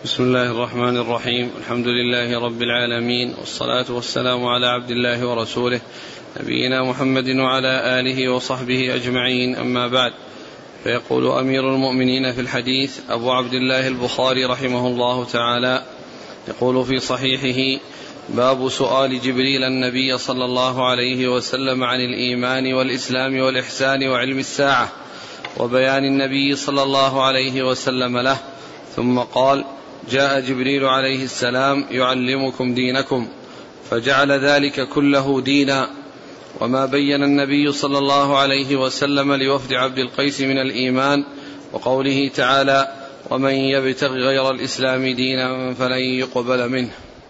بسم الله الرحمن الرحيم. الحمد لله رب العالمين، والصلاة والسلام على عبد الله ورسوله نبينا محمد وعلى آله وصحبه أجمعين، أما بعد. فيقول أمير المؤمنين في الحديث أبو عبد الله البخاري رحمه الله تعالى، يقول في صحيحه: باب سؤال جبريل النبي صلى الله عليه وسلم عن الإيمان والإسلام والإحسان وعلم الساعة، وبيان النبي صلى الله عليه وسلم له. ثم قال: جاء جبريل عليه السلام يعلمكم دينكم، فجعل ذلك كله دينا. وما بين النبي صلى الله عليه وسلم لوفد عبد القيس من الإيمان، وقوله تعالى: ومن يبتغ غير الإسلام دينا فلن يقبل منه.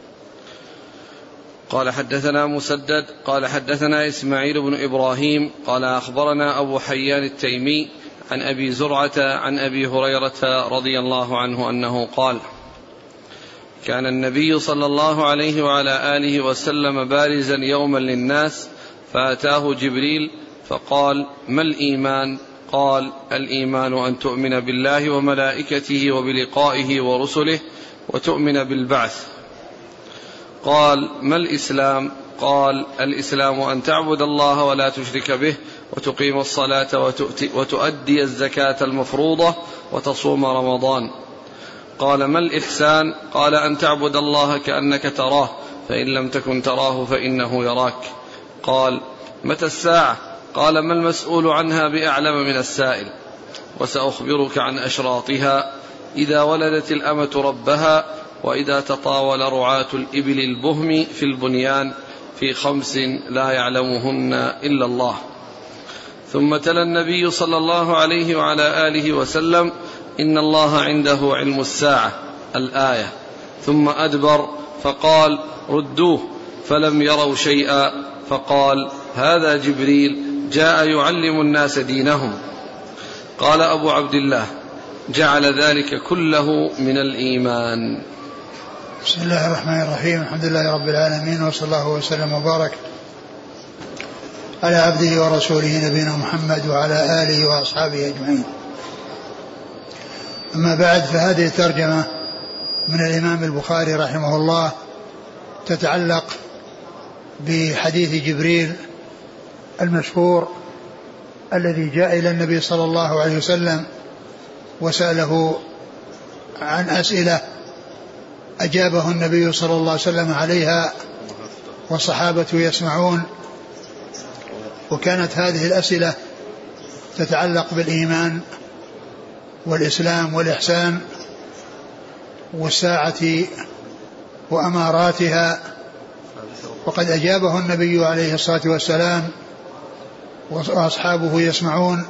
قال: حدثنا مسدد قال حدثنا إسماعيل بن إبراهيم قال أخبرنا أبو حيان التيمي عن أبي زرعة عن أبي هريرة رضي الله عنه أنه قال: كان النبي صلى الله عليه وعلى آله وسلم بارزا يوما للناس، فأتاه جبريل فقال: ما الإيمان؟ قال: الإيمان أن تؤمن بالله وملائكته وبلقائه ورسله وتؤمن بالبعث. قال: ما الإسلام؟ قال: الإسلام أن تعبد الله ولا تشرك به، وتقيم الصلاة وتؤدي الزكاة المفروضة، وتصوم رمضان. قال: ما الإحسان؟ قال: أن تعبد الله كأنك تراه، فإن لم تكن تراه فإنه يراك. قال: متى الساعة؟ قال: ما المسؤول عنها بأعلم من السائل. وسأخبرك عن أشراطها: إذا ولدت الأمة ربها، وإذا تطاول رعاة الإبل البهم في البنيان، في 5 لا يعلمهن إلا الله. ثم تلا النبي صلى الله عليه وعلى آله وسلم: إن الله عنده علم الساعة الآية. ثم أدبر فقال: ردوه، فلم يروا شيئا. فقال: هذا جبريل جاء يعلم الناس دينهم. قال أبو عبد الله: جعل ذلك كله من الإيمان. بسم الله الرحمن الرحيم. الحمد لله رب العالمين، وصلى الله وسلم وبارك على عبده ورسوله نبينا محمد وعلى آله وأصحابه أجمعين. أما بعد، فهذه الترجمة من الإمام البخاري رحمه الله تتعلق بحديث جبريل المشهور الذي جاء إلى النبي صلى الله عليه وسلم وسأله عن أسئلة أجابه النبي صلى الله عليه وسلم عليها والصحابة يسمعون. وكانت هذه الأسئلة تتعلق بالإيمان والإسلام والإحسان والساعة وأماراتها، وقد أجابه النبي عليه الصلاة والسلام وأصحابه يسمعون.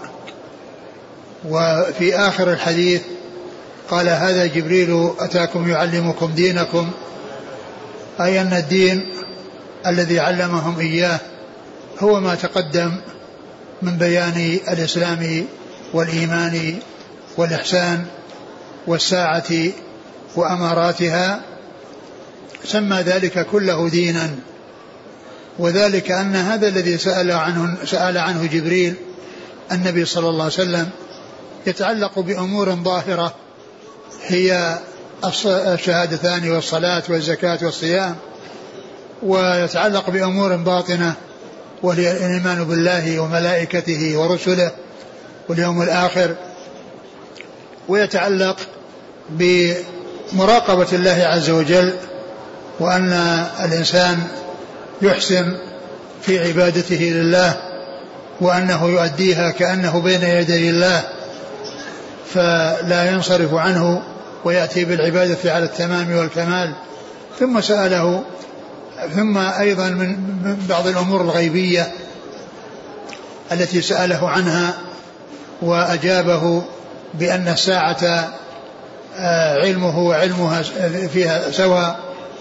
وفي آخر الحديث قال: هذا جبريل أتاكم يعلمكم دينكم، أي أن الدين الذي علمهم إياه هو ما تقدم من بيان الإسلام والإيمان والإحسان والساعة وأماراتها، سمى ذلك كله دينا. وذلك أن هذا الذي سأل عنه جبريل النبي صلى الله عليه وسلم يتعلق بأمور ظاهرة، هي الشهادتان والصلاة والزكاة والصيام، ويتعلق بأمور باطنة وهي الإيمان بالله وملائكته ورسله واليوم الآخر، ويتعلق بمراقبة الله عز وجل، وأن الإنسان يحسن في عبادته لله، وأنه يؤديها كأنه بين يدي الله، فلا ينصرف عنه ويأتي بالعبادة على التمام والكمال. ثم سأله ثم أيضا من بعض الأمور الغيبية التي سأله عنها، وأجابه بأن الساعة علمه وعلمها فيها سواء،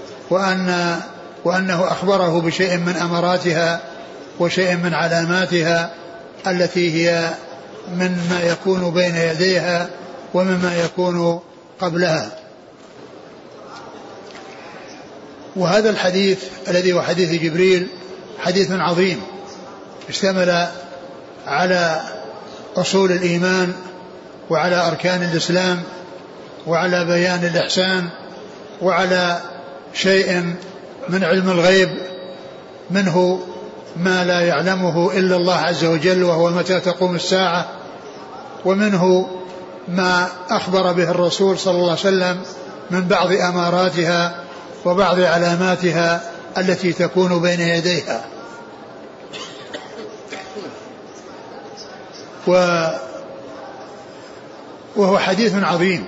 وأنه أخبره بشيء من أماراتها وشيء من علاماتها التي هي مما يكون بين يديها ومما يكون قبلها. وهذا الحديث الذي هو حديث جبريل حديث عظيم، اشتمل على أصول الإيمان وعلى أركان الإسلام وعلى بيان الإحسان وعلى شيء من علم الغيب منه ما لا يعلمه إلا الله عز وجل وهو متى تقوم الساعة، ومنه ما أخبر به الرسول صلى الله عليه وسلم من بعض أماراتها وبعض علاماتها التي تكون بين يديها. وهو حديث عظيم،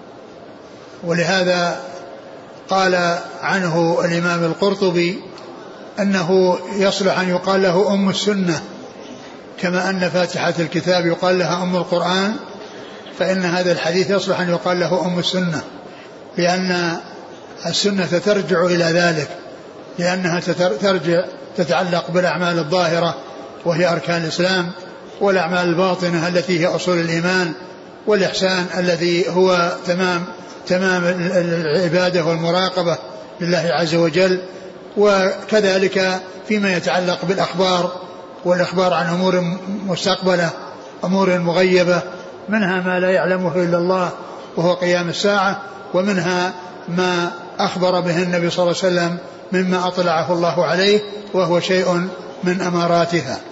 ولهذا قال عنه الإمام القرطبي أنه يصلح أن يقال له أم السنة، كما أن فاتحة الكتاب يقال لها أم القرآن، فإن هذا الحديث يصلح أن يقال له أم السنة، لأن السنة ترجع إلى ذلك، لأنها تتعلق بالأعمال الظاهرة وهي أركان الإسلام، والأعمال الباطنة التي هي أصول الإيمان، والإحسان الذي هو تمام العبادة والمراقبة لله عز وجل. وكذلك فيما يتعلق بالأخبار والإخبار عن أمور مستقبلة، أمور مغيبة، منها ما لا يعلمه إلا الله وهو قيام الساعة، ومنها ما أخبر به النبي صلى الله عليه وسلم مما أطلعه الله عليه وهو شيء من أماراتها.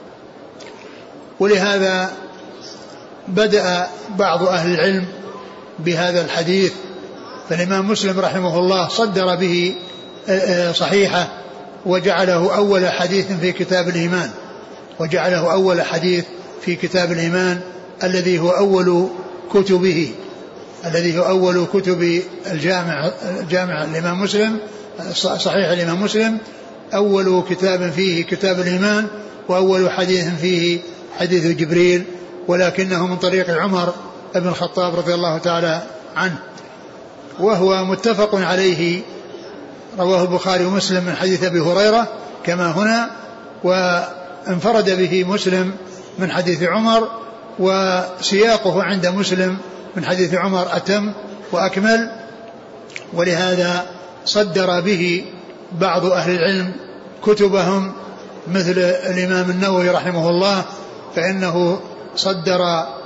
ولهذا بدأ بعض أهل العلم بهذا الحديث، فالإمام مسلم رحمه الله صدر به صحيحة وجعله أول حديث في كتاب الإيمان، وجعله أول حديث في كتاب الإيمان الذي هو أول كتبه، الذي هو أول كتب الجامع الإمام مسلم، صحيح الإمام مسلم، أول كتاب فيه كتاب الإيمان، وأول حديث فيه حديث جبريل، ولكنه من طريق عمر بن الخطاب رضي الله تعالى عنه، وهو متفق عليه، رواه البخاري ومسلم من حديث أبي هريرة كما هنا، وانفرد به مسلم من حديث عمر، وسياقه عند مسلم من حديث عمر أتم وأكمل. ولهذا صدر به بعض أهل العلم كتبهم، مثل الإمام النووي رحمه الله، فإنه صدر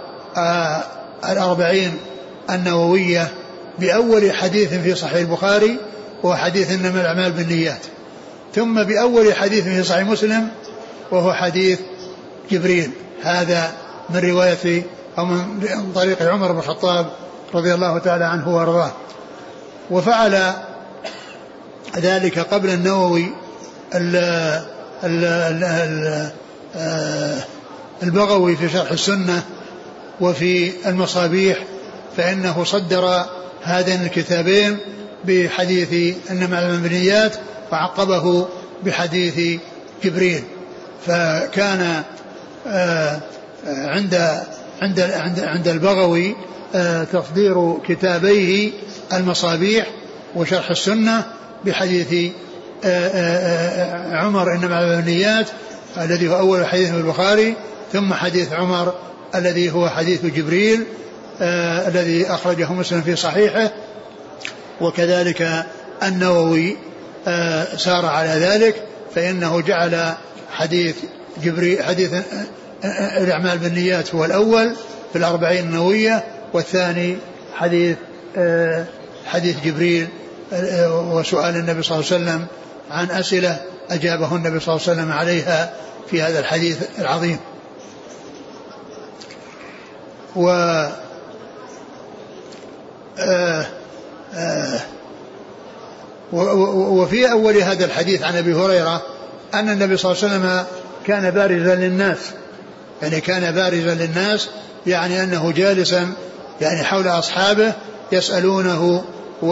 40 النووية بأول حديث في صحيح البخاري وهو حديث إنما الأعمال بالنيات، ثم بأول حديث في صحيح مسلم وهو حديث جبريل، هذا من رواية أو من طريق عمر بن الخطاب رضي الله تعالى عنه وارضاه. وفعل ذلك قبل النووي البغوي في شرح السنة وفي المصابيح، فإنه صدر هذين الكتابين بحديث إنما الأعمال بالنيات وعقبه بحديث جبريل. فكان عند البغوي تصدير كتابيه المصابيح وشرح السنة بحديث عمر إنما الأعمال بالنيات الذي هو أول حديث في البخاري، ثم حديث عمر الذي هو حديث جبريل الذي أخرجه مسلم في صحيحه. وكذلك النووي سار على ذلك، فإنه جعل حديث جبريل حديث الأعمال بالنيات هو الأول في 40 النووية، والثاني حديث جبريل وسؤال النبي صلى الله عليه وسلم عن أسئلة أجابه النبي صلى الله عليه وسلم عليها في هذا الحديث العظيم. وفي أول هذا الحديث عن أبي هريرة أن النبي صلى الله عليه وسلم كان بارزا للناس، يعني كان بارزا للناس، يعني أنه جالسا يعني حول أصحابه يسألونه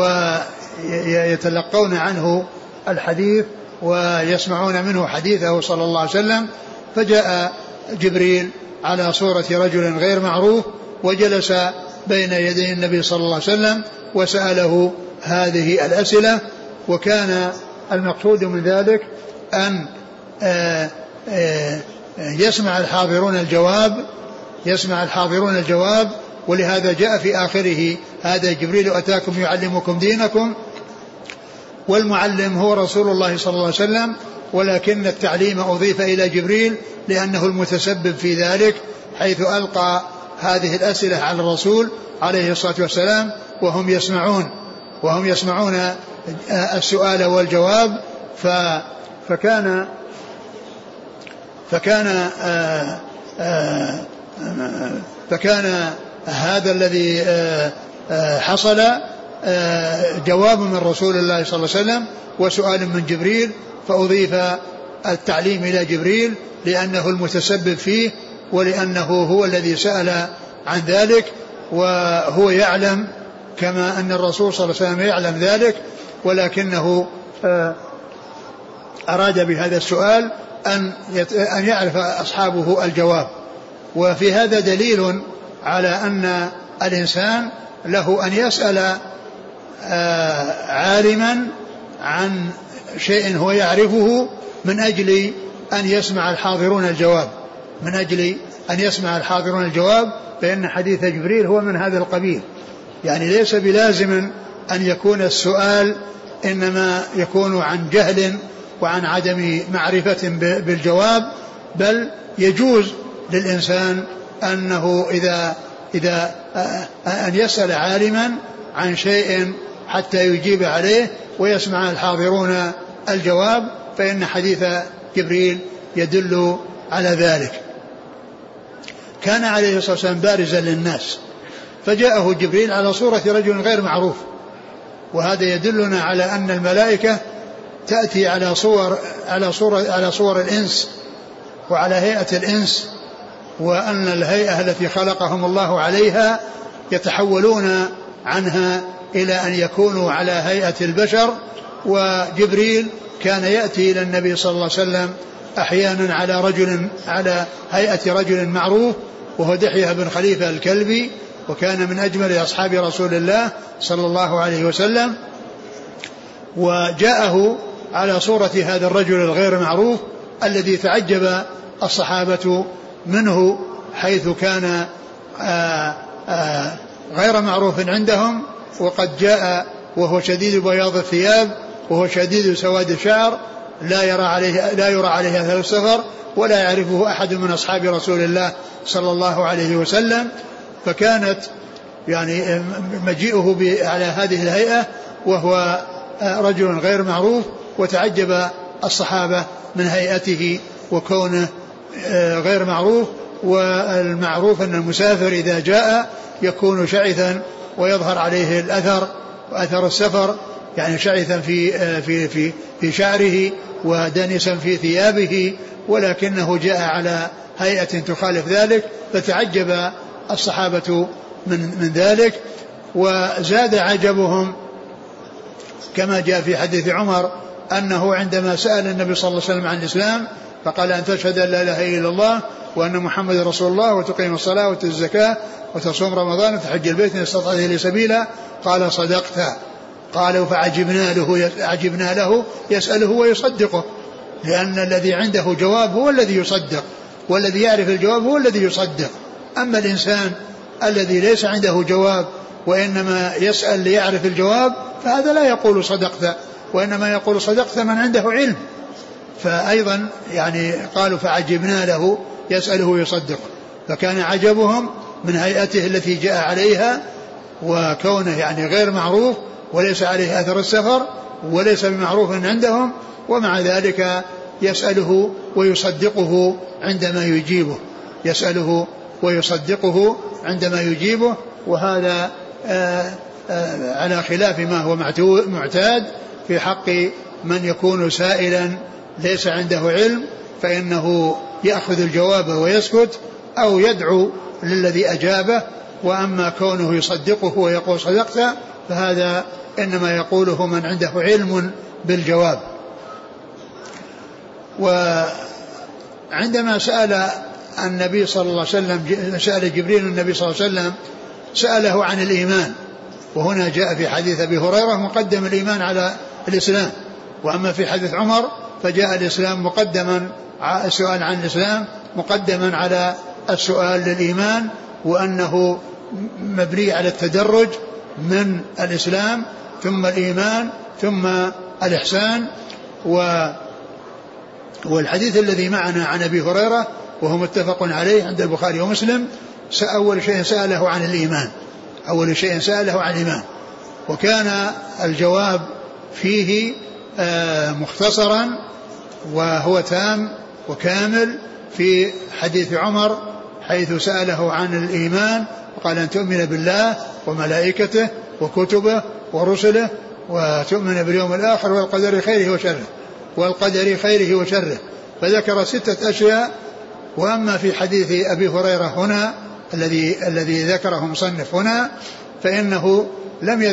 ويتلقون عنه الحديث ويسمعون منه حديثه صلى الله عليه وسلم. فجاء جبريل على صورة رجل غير معروف وجلس بين يدي النبي صلى الله عليه وسلم وسأله هذه الأسئلة، وكان المقصود من ذلك أن يسمع الحاضرون الجواب، ولهذا جاء في آخره هذا جبريل أتاكم يعلمكم دينكم، والمعلم هو رسول الله صلى الله عليه وسلم، ولكن التعليم أضيف إلى جبريل لأنه المتسبب في ذلك، حيث ألقى هذه الأسئلة على الرسول عليه الصلاة والسلام وهم يسمعون السؤال والجواب. فكان هذا الذي حصل جواب من رسول الله صلى الله عليه وسلم وسؤال من جبريل، فأضيف التعليم إلى جبريل لأنه المتسبب فيه ولأنه هو الذي سأل عن ذلك، وهو يعلم كما أن الرسول صلى الله عليه وسلم يعلم ذلك، ولكنه أراد بهذا السؤال أن يعرف أصحابه الجواب. وفي هذا دليل على أن الإنسان له أن يسأل عالما عن شيء هو يعرفه من أجل أن يسمع الحاضرون الجواب، فإن حديث جبريل هو من هذا القبيل. يعني ليس بلازم أن يكون السؤال إنما يكون عن جهل وعن عدم معرفة بالجواب، بل يجوز للإنسان أنه إذا أن يسأل عالما عن شيء حتى يجيب عليه ويسمع الحاضرون الجواب، فإن حديث جبريل يدل على ذلك. كان عليه الصلاة والسلام بارزا للناس، فجاءه جبريل على صورة رجل غير معروف، وهذا يدلنا على أن الملائكة تأتي على صور الإنس وعلى هيئة الإنس، وأن الهيئة التي خلقهم الله عليها يتحولون عنها إلى أن يكونوا على هيئة البشر. وجبريل كان يأتي إلى النبي صلى الله عليه وسلم أحيانا على هيئة رجل معروف، وهو دحية بن خليفة الكلبي، وكان من أجمل أصحاب رسول الله صلى الله عليه وسلم. وجاءه على صورة هذا الرجل الغير معروف الذي تعجب الصحابة منه، حيث كان غير معروف عندهم، وقد جاء وهو شديد بياض الثياب وهو شديد سواد الشعر، لا يرى عليه أثر السفر، ولا يعرفه أحد من أصحاب رسول الله صلى الله عليه وسلم. فكانت يعني مجيئه على هذه الهيئة وهو رجل غير معروف، وتعجب الصحابة من هيئته وكونه غير معروف. والمعروف أن المسافر إذا جاء يكون شعثا ويظهر عليه الأثر وأثر السفر، يعني شعثا في شعره ودنسا في ثيابه، ولكنه جاء على هيئة تخالف ذلك، فتعجب الصحابة من ذلك. وزاد عجبهم كما جاء في حديث عمر أنه عندما سأل النبي صلى الله عليه وسلم عن الإسلام فقال: أن تشهد أن لا إله إلا الله وأن محمد رسول الله وتقيم الصلاة وتؤتي الزكاة وتصوم رمضان وتحج البيت إن استطعت إليه سبيلا. قال: صدقت. قالوا: فعجبنا له يسأله ويصدقه، لأن الذي عنده جواب هو الذي يصدق، والذي يعرف الجواب هو الذي يصدق. أما الإنسان الذي ليس عنده جواب وإنما يسأل ليعرف الجواب فهذا لا يقول صدقت، وإنما يقول صدقت من عنده علم. فأيضا يعني قالوا: فعجبنا له يسأله ويصدقه. فكان عجبهم من هيئته التي جاء عليها، وكونه يعني غير معروف وليس عليه أثر السفر وليس بمعروف عندهم، ومع ذلك يسأله ويصدقه عندما يجيبه. وهذا على خلاف ما هو معتاد في حق من يكون سائلا ليس عنده علم، فإنه يأخذ الجواب ويسكت أو يدعو للذي أجابه. وأما كونه يصدقه ويقول صدقت فهذا إنما يقوله من عنده علم بالجواب. وعندما سأل النبي صلى الله عليه وسلم، سأل جبريل النبي صلى الله عليه وسلم، سأله عن الإيمان، وهنا جاء في حديث أبي هريرة مقدم الإيمان على الإسلام، وأما في حديث عمر فجاء الإسلام مقدما، السؤال عن الإسلام مقدما على السؤال للإيمان، وأنه مبني على التدرج من الإسلام ثم الإيمان ثم الإحسان. والحديث الذي معنا عن أبي هريرة وهو متفق عليه عند البخاري ومسلم، أول شيء سأله عن الإيمان، وكان الجواب فيه مختصرا وهو تام وكامل في حديث عمر حيث سأله عن الإيمان وقال أن تؤمن بالله وملائكته وكتبه ورسله وتؤمن باليوم الآخر والقدر خيره وشره فذكر 6 أشياء. وأما في حديث أبي هريرة هنا الذي ذكره مصنف هنا فإنه لم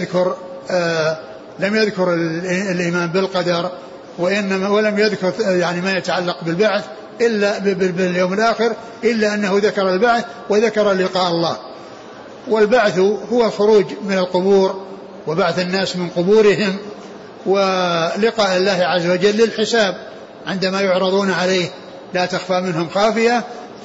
يذكر الإيمان بالقدر ولم يذكر يعني ما يتعلق بالبعث إلا باليوم الآخر إلا أنه ذكر البعث وذكر لقاء الله. والبعث هو الخروج من القبور وبعث الناس من قبورهم ولقاء الله عز وجل للحساب عندما يعرضون عليه لا تخفى منهم خافية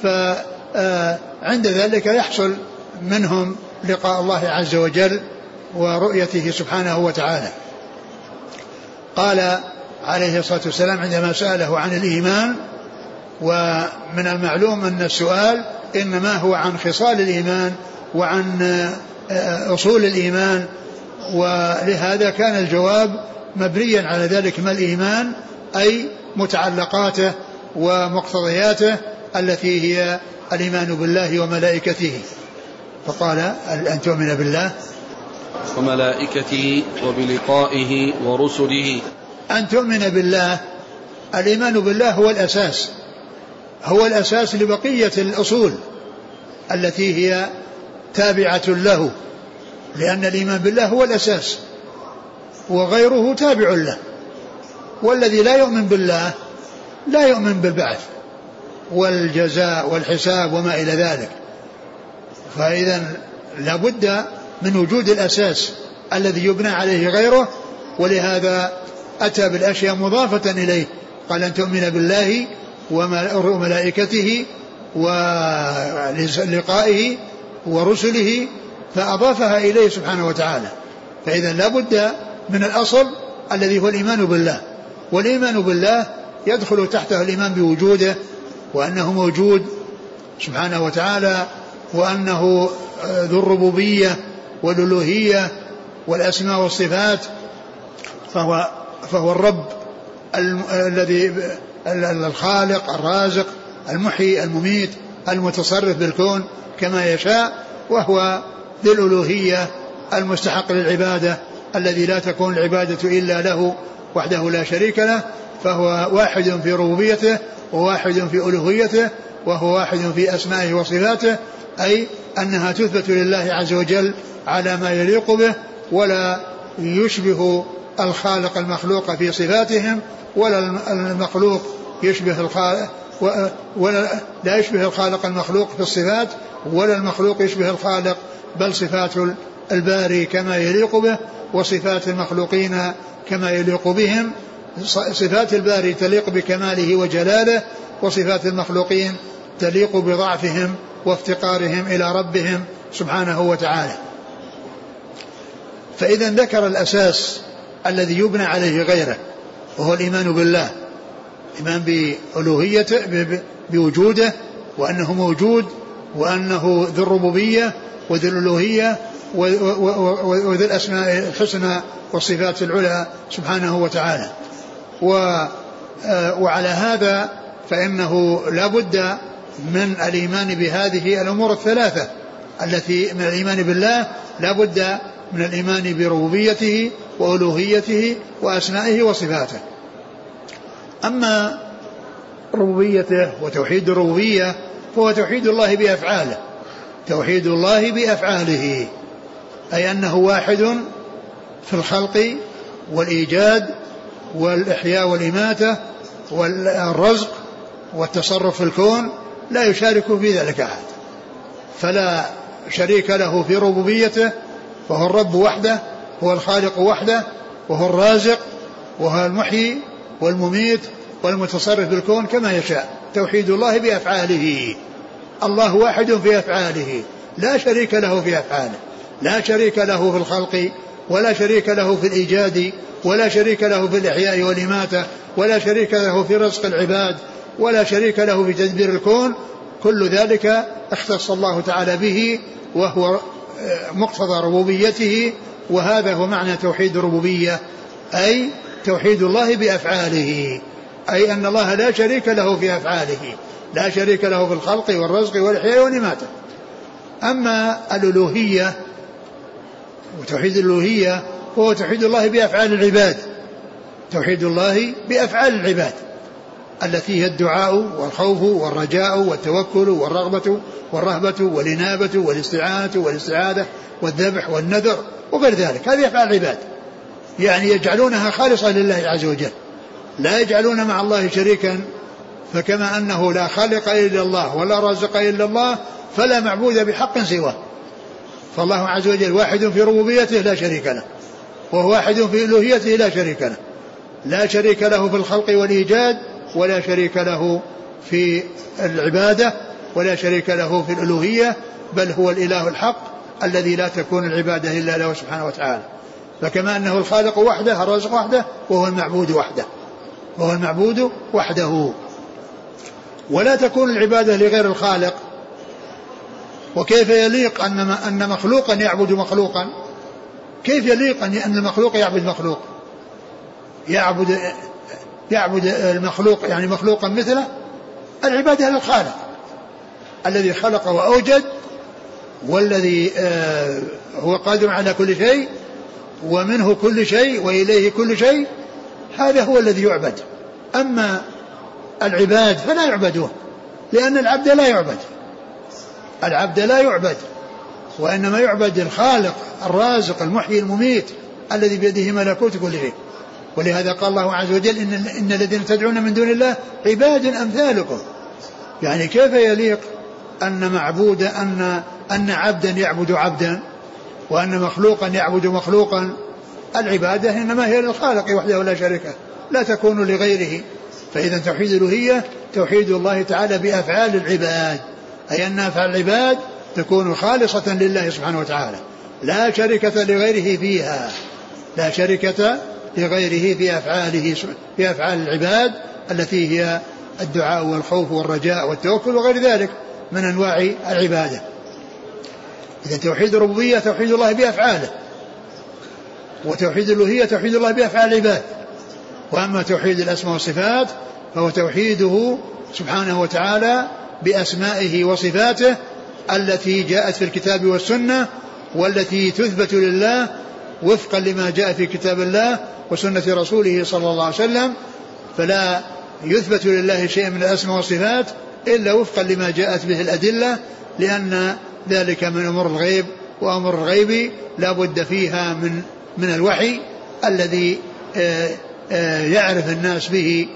فعند ذلك يحصل منهم لقاء الله عز وجل ورؤيته سبحانه وتعالى. قال عليه الصلاة والسلام عندما سأله عن الإيمان ومن المعلوم أن السؤال إنما هو عن خصال الإيمان وعن أصول الإيمان ولهذا كان الجواب مبنيا على ذلك ما الإيمان أي متعلقاته ومقتضياته التي هي الإيمان بالله وملائكته. فقال أن تؤمن بالله وملائكته وبلقائه ورسله. أن تؤمن بالله الإيمان بالله هو الأساس لبقية الأصول التي هي تابعة له لأن الإيمان بالله هو الأساس وغيره تابع له. والذي لا يؤمن بالله لا يؤمن بالبعث والجزاء والحساب وما إلى ذلك. فإذا لابد من وجود الأساس الذي يبنى عليه غيره ولهذا أتى بالأشياء مضافة إليه. قال أن تؤمن بالله وملائكته ولقائه ورسله فأضافها إليه سبحانه وتعالى. فإذا لابد من الأصل الذي هو الإيمان بالله. والإيمان بالله يدخل تحته الإيمان بوجوده وأنه موجود سبحانه وتعالى وأنه ذو الربوبية والألوهية والأسماء والصفات فهو الرب الذي الخالق الرازق المحيي المميت المتصرف بالكون كما يشاء وهو ذو الألوهية المستحق للعبادة الذي لا تكون العبادة إلا له وحده لا شريك له. فهو واحد في ربوبيته وواحد في ألوهيته وهو واحد في أسمائه وصفاته أي أنها تثبت لله عز وجل على ما يليق به ولا يشبه الخالق المخلوق في صفاتهم ولا المخلوق يشبه الخالق ولا لا يشبه الخالق المخلوق في الصفات ولا المخلوق يشبه الخالق بل صفات الباري كما يليق به وصفات المخلوقين كما يليق بهم. صفات الباري تليق بكماله وجلاله وصفات المخلوقين تليق بضعفهم وافتقارهم إلى ربهم سبحانه وتعالى. فإذا ذكر الأساس الذي يبنى عليه غيره وهو الإيمان بالله إيمان بألوهيته بوجوده وأنه موجود وأنه ذو الربوبية وذو الألوهية وذو الأسماء الحسنى والصفات العلى سبحانه وتعالى. وعلى هذا فإنه لا بد من الإيمان بهذه الأمور الثلاثة التي من الإيمان بالله لا بد من الإيمان بربوبيته وألوهيته وأسمائه وصفاته. أما ربوبيته وتوحيد الربوبية فهو توحيد الله بأفعاله توحيد الله بأفعاله أي أنه واحد في الخلق والإيجاد والإحياء والإماتة والرزق والتصرف في الكون لا يشارك في ذلك أحد فلا شريك له في ربوبيته فهو الرب وحده هو الخالق وحده وهو الرازق وهو المحيي والمميت والمتصرف بالكون كما يشاء. توحيد الله بأفعاله الله واحد في أفعاله لا شريك له في أفعاله لا شريك له في الخلق ولا شريك له في الإيجاد ولا شريك له في الإحياء والإماتة ولا شريك له في رزق العباد ولا شريك له في تدبير الكون. كل ذلك اختص الله تعالى به وهو مقتضى ربوبيته وهذا هو معنى توحيد الربوبية، أي توحيد الله بأفعاله، أي أن الله لا شريك له في أفعاله، لا شريك له في الخلق والرزق والإحياء والإماتة. أما الألوهية وتوحيد الألوهية هو توحيد الله بأفعال العباد، توحيد الله بأفعال العباد التي هي الدعاء والخوف والرجاء والتوكل والرغبة والرهبة والإنابة والاستعانة والاستعاذة والذبح والنذر وغير ذلك. هذه أفعال العباد، يعني يجعلونها خالصة لله عز وجل، لا يجعلون مع الله شريكا. فكما أنه لا خالق إلا الله ولا رازق إلا الله فلا معبود بحق سواه. فالله عز وجل واحد في ربوبيته لا شريك له، وهو واحد في ألوهيته لا شريك له، لا شريك له في الخلق والإيجاد، ولا شريك له في العبادة، ولا شريك له في الألوهية، بل هو الإله الحق الذي لا تكون العبادة إلا له سبحانه وتعالى. فكما أنه الخالق وحده، الرازق وحده، وهو المعبود وحده، وهو المعبود وحده. ولا تكون العبادة لغير الخالق. وكيف يليق أن مخلوقا يعبد مخلوقا؟ كيف يليق أن المخلوق يعبد مخلوق؟ يعبد المخلوق يعني مخلوقا مثله؟ العبادة للخالق الذي خلق وأوجد، والذي هو قادر على كل شيء، ومنه كل شيء وإليه كل شيء، هذا هو الذي يعبد. أما العباد فلا يعبدون، لأن العبد لا يعبد، العبد لا يعبد، وإنما يعبد الخالق الرازق المحيي المميت الذي بيده ملكوت كل شيء. ولهذا قال الله عز وجل إن الذين تدعون من دون الله عباد أمثالكم. يعني كيف يليق أن معبود أن عبدا يعبد عبدا، وأن مخلوقا يعبد مخلوقا؟ العبادة إنما هي للخالق وحده ولا شريك له، لا تكون لغيره. فإذا توحيد الألوهية توحيد الله تعالى بأفعال العباد، أي أن أفعال العباد تكون خالصة لله سبحانه وتعالى، لا شركة لغيره فيها، لا شركة لغيره في أفعال العباد التي هي الدعاء والخوف والرجاء والتوكل وغير ذلك من أنواع العبادة. إذا توحيد الربوبية توحيد الله بأفعاله، وتوحيد الألوهية توحيد الله بأفعال العباد. وأما توحيد الأسماء والصفات فهو توحيده سبحانه وتعالى بأسمائه وصفاته التي جاءت في الكتاب والسنة، والتي تثبت لله وفقا لما جاء في كتاب الله وسنة رسوله صلى الله عليه وسلم. فلا يثبت لله شيء من الأسماء والصفات إلا وفقا لما جاءت به الأدلة، لأن ذلك من أمور الغيب، وأمر الغيب لا بد فيها من الوحي الذي يعرف الناس به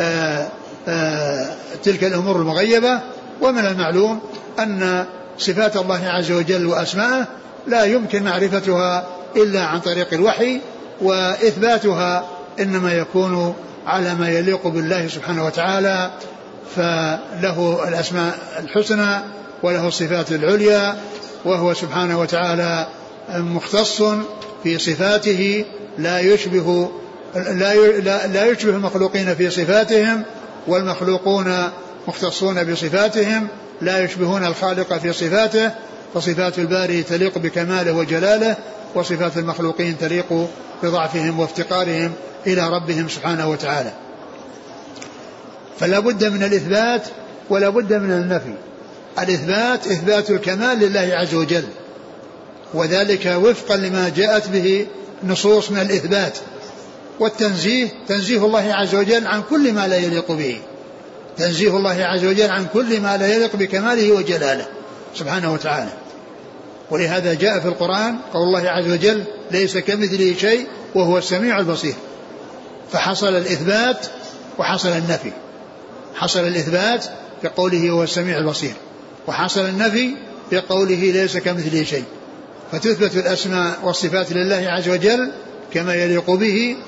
تلك الأمور المغيبة. ومن المعلوم أن صفات الله عز وجل وأسماءه لا يمكن معرفتها إلا عن طريق الوحي، وإثباتها إنما يكون على ما يليق بالله سبحانه وتعالى. فله الأسماء الحسنى وله الصفات العليا، وهو سبحانه وتعالى مختص في صفاته، لا يشبه المخلوقين في صفاتهم، والمخلوقون مختصون بصفاتهم، لا يشبهون الخالق في صفاته. فصفات الباري تليق بكماله وجلاله، وصفات المخلوقين تليق بضعفهم وافتقارهم إلى ربهم سبحانه وتعالى. فلا بد من الإثبات ولا بد من النفي. الإثبات إثبات الكمال لله عز وجل، وذلك وفقا لما جاءت به نصوص من الإثبات. والتنزيه تنزيه الله عز وجل عن كل ما لا يليق به، تنزيه الله عز وجل عن كل ما لا يليق بكماله وجلاله سبحانه وتعالى. ولهذا جاء في القرآن قول الله عز وجل ليس كمثله شيء وهو السميع البصير. فحصل الإثبات وحصل النفي، حصل الإثبات في قوله هو السميع البصير، وحصل النفي في قوله ليس كمثله شيء. فتثبت الأسماء والصفات لله عز وجل كما يليق به،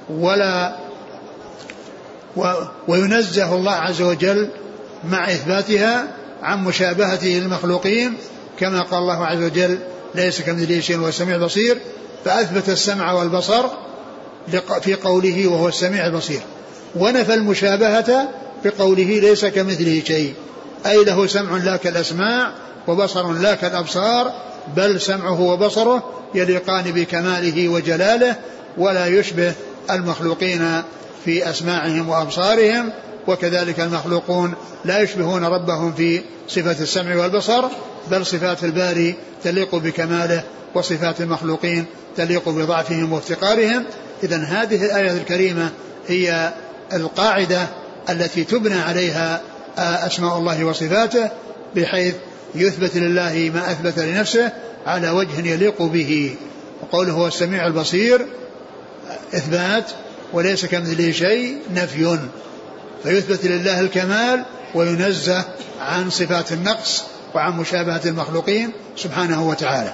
وينزه الله عز وجل مع إثباتها عن مشابهته للمخلوقين، كما قال الله عز وجل ليس كمثله شيء وهو السميع البصير. فأثبت السمع والبصر في قوله وهو السميع البصير، ونفى المشابهة بقوله ليس كمثله شيء، أي له سمع لا كالأسماع وبصر لا كالأبصار بل سمعه وبصره يليقان بكماله وجلاله، ولا يشبه المخلوقين في أسماعهم وأبصارهم، وكذلك المخلوقون لا يشبهون ربهم في صفة السمع والبصر، بل صفات الباري تليق بكماله، وصفات المخلوقين تليق بضعفهم وافتقارهم. إذن هذه الآية الكريمة هي القاعدة التي تبنى عليها أسماء الله وصفاته، بحيث يثبت لله ما أثبت لنفسه على وجه يليق به. وقوله هو السميع البصير إثبات، وليس كمثله شيء نفي، فيثبت لله الكمال وينزه عن صفات النقص وعن مشابهة المخلوقين سبحانه وتعالى.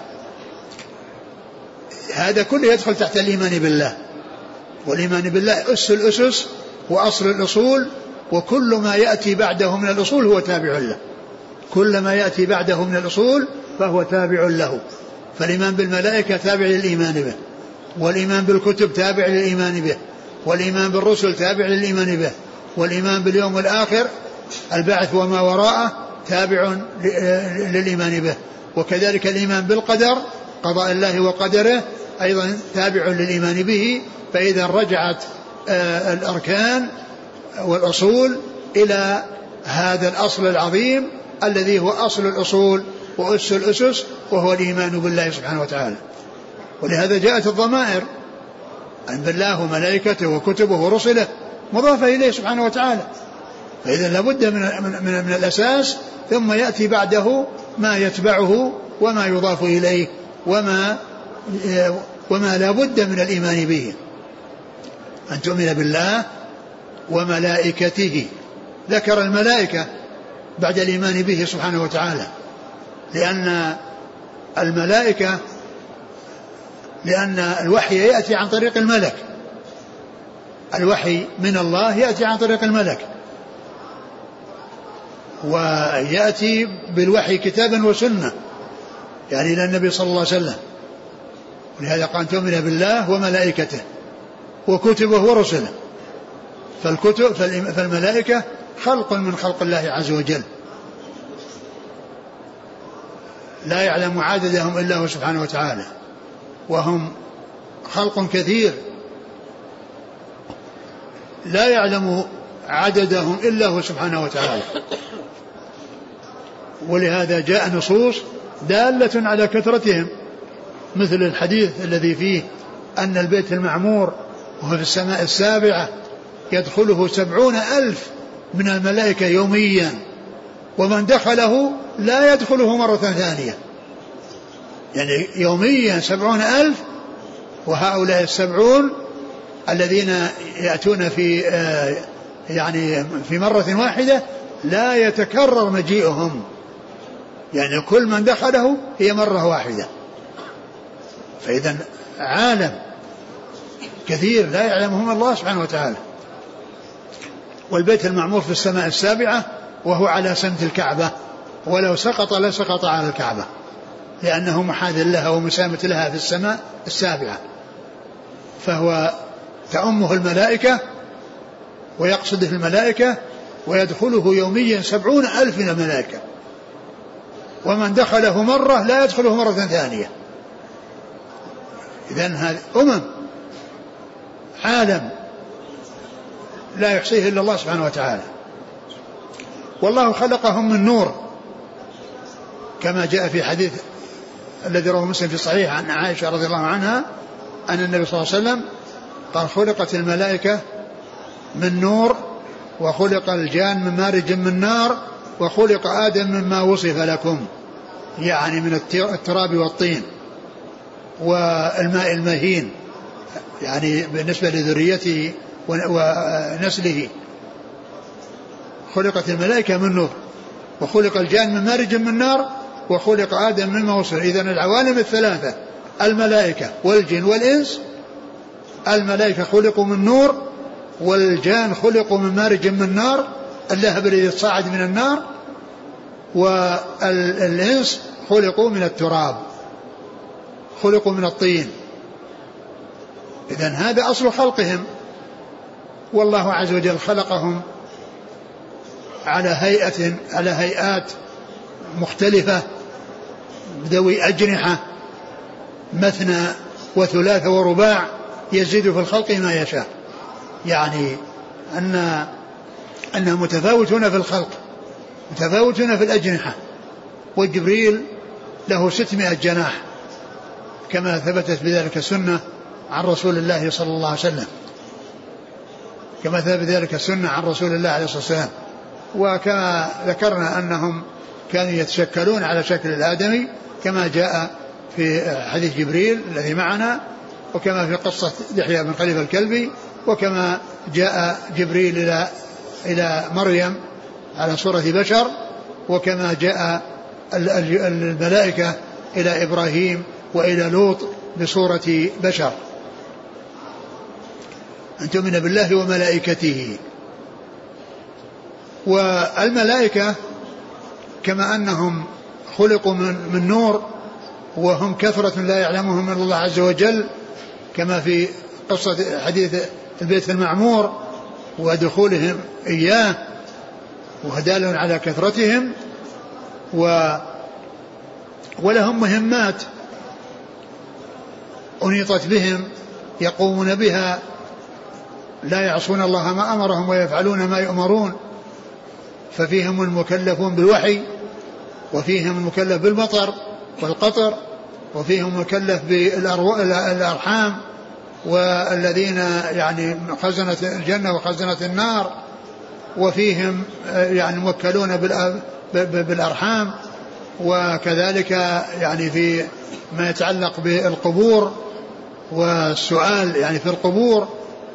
هذا كله يدخل تحت الإيمان بالله، والإيمان بالله أس الأسس وأصل الأصول، وكل ما يأتي بعده من الأصول هو تابع له، كل ما يأتي بعده من الأصول فهو تابع له. فالإيمان بالملائكة تابع للإيمان به، والإيمان بالكتب تابع للإيمان به، والإيمان بالرسل تابع للإيمان به، والإيمان باليوم الآخر البعث وما وراءه تابع للإيمان به، وكذلك الإيمان بالقدر قضاء الله وقدره أيضا تابع للإيمان به. فإذا رجعت الأركان والأصول إلى هذا الأصل العظيم الذي هو أصل الأصول وأس الأسس، وهو الإيمان بالله سبحانه وتعالى. ولهذا جاءت الضمائر أن بالله وملائكته وكتبه ورسله مضافة إليه سبحانه وتعالى. فإذا لابد من الأساس، ثم يأتي بعده ما يتبعه وما يضاف إليه وما لابد من الإيمان به. أن تؤمن بالله وملائكته، ذكر الملائكة بعد الإيمان به سبحانه وتعالى، لأن الوحي يأتي عن طريق الملك، الوحي من الله يأتي عن طريق الملك، ويأتي بالوحي كتابا وسنة يعني إلى النبي صلى الله عليه وسلم. ولهذا قال تؤمن بالله وملائكته وكتبه ورسله. فالملائكة خلق من خلق الله عز وجل، لا يعلم عددهم إلا هو سبحانه وتعالى، وهم خلق كثير لا يعلم عددهم إلا هو سبحانه وتعالى. ولهذا جاء نصوص دالة على كثرتهم، مثل الحديث الذي فيه أن البيت المعمور وهو في السماء السابعة يدخله 70,000 من الملائكة يوميا، ومن دخله لا يدخله مرة ثانية، يعني يوميا 70,000. وهؤلاء 70 الذين يأتون في مرة واحدة لا يتكرر مجيئهم، يعني كل من دخله هي مرة واحدة. فإذا عالم كثير لا يعلمهم الله سبحانه وتعالى. والبيت المعمور في السماء السابعة وهو على سمت الكعبة، ولو سقط لسقط على الكعبة، لأنه محاذ لها ومسامة لها في السماء السابعة. فهو تأمه الملائكة ويقصد في الملائكة، ويدخله يوميا 70,000 من الملائكة، ومن دخله مرة لا يدخله مرة ثانية. إذن هذا عالم لا يحصيه إلا الله سبحانه وتعالى. والله خلقهم من نور، كما جاء في حديث الذي رواه مسلم في الصحيح عن عائشة رضي الله عنها أن النبي صلى الله عليه وسلم قال خلقت الملائكة من نور، وخلق الجان من مارج من نار، وخلق آدم مما وصف لكم، يعني من التراب والطين والماء المهين، يعني بالنسبة لذريته ونسله. خلقت الملائكة من نور، وخلق الجان من مارج من نار، وخلق آدم مما وصف. إذن العوالم الثلاثة الملائكة والجن والإنس، الملائكة خلقوا من نور، والجان خلقوا من مارج من نار اللهب الذي صعد من النار، والإنس خلقوا من التراب، خلقوا من الطين. إذن هذا أصل خلقهم. والله عز وجل خلقهم على هيئات مختلفة ذوي أجنحة مثنى وثلاث ورباع يزيد في الخلق ما يشاء، يعني أنهم متفاوتون في الخلق متفاوتون في الأجنحة. وجبريل له 600 جناح كما ثبتت بذلك السنة عن رسول الله صلى الله عليه وسلم، كما ثبت ذلك السنة عن رسول الله عليه الصلاة والسلام. وكما ذكرنا أنهم كانوا يتشكلون على شكل الآدمي كما جاء في حديث جبريل الذي معنا، وكما في قصة يحيى بن خليفة الكلبي، وكما جاء جبريل إلى مريم على صورة بشر، وكما جاء الملائكة إلى إبراهيم وإلى لوط بصورة بشر. أن تؤمن بالله وملائكته. والملائكة كما أنهم خلقوا من نور وهم كثرة لا يعلمهم من الله عز وجل، كما في قصة حديث البيت المعمور ودخولهم إياه، وهدال على كثرتهم، ولهم مهمات أنيطت بهم يقومون بها، لا يعصون الله ما أمرهم ويفعلون ما يؤمرون. ففيهم المكلفون بالوحي، وفيهم المكلف بالمطر والقطر، وفيهم المكلف بالأرحام، والذين يعني خزنة الجنة وخزنة النار، وفيهم يعني موكلون بالأرحام، وكذلك يعني في ما يتعلق بالقبور والسؤال يعني في القبور.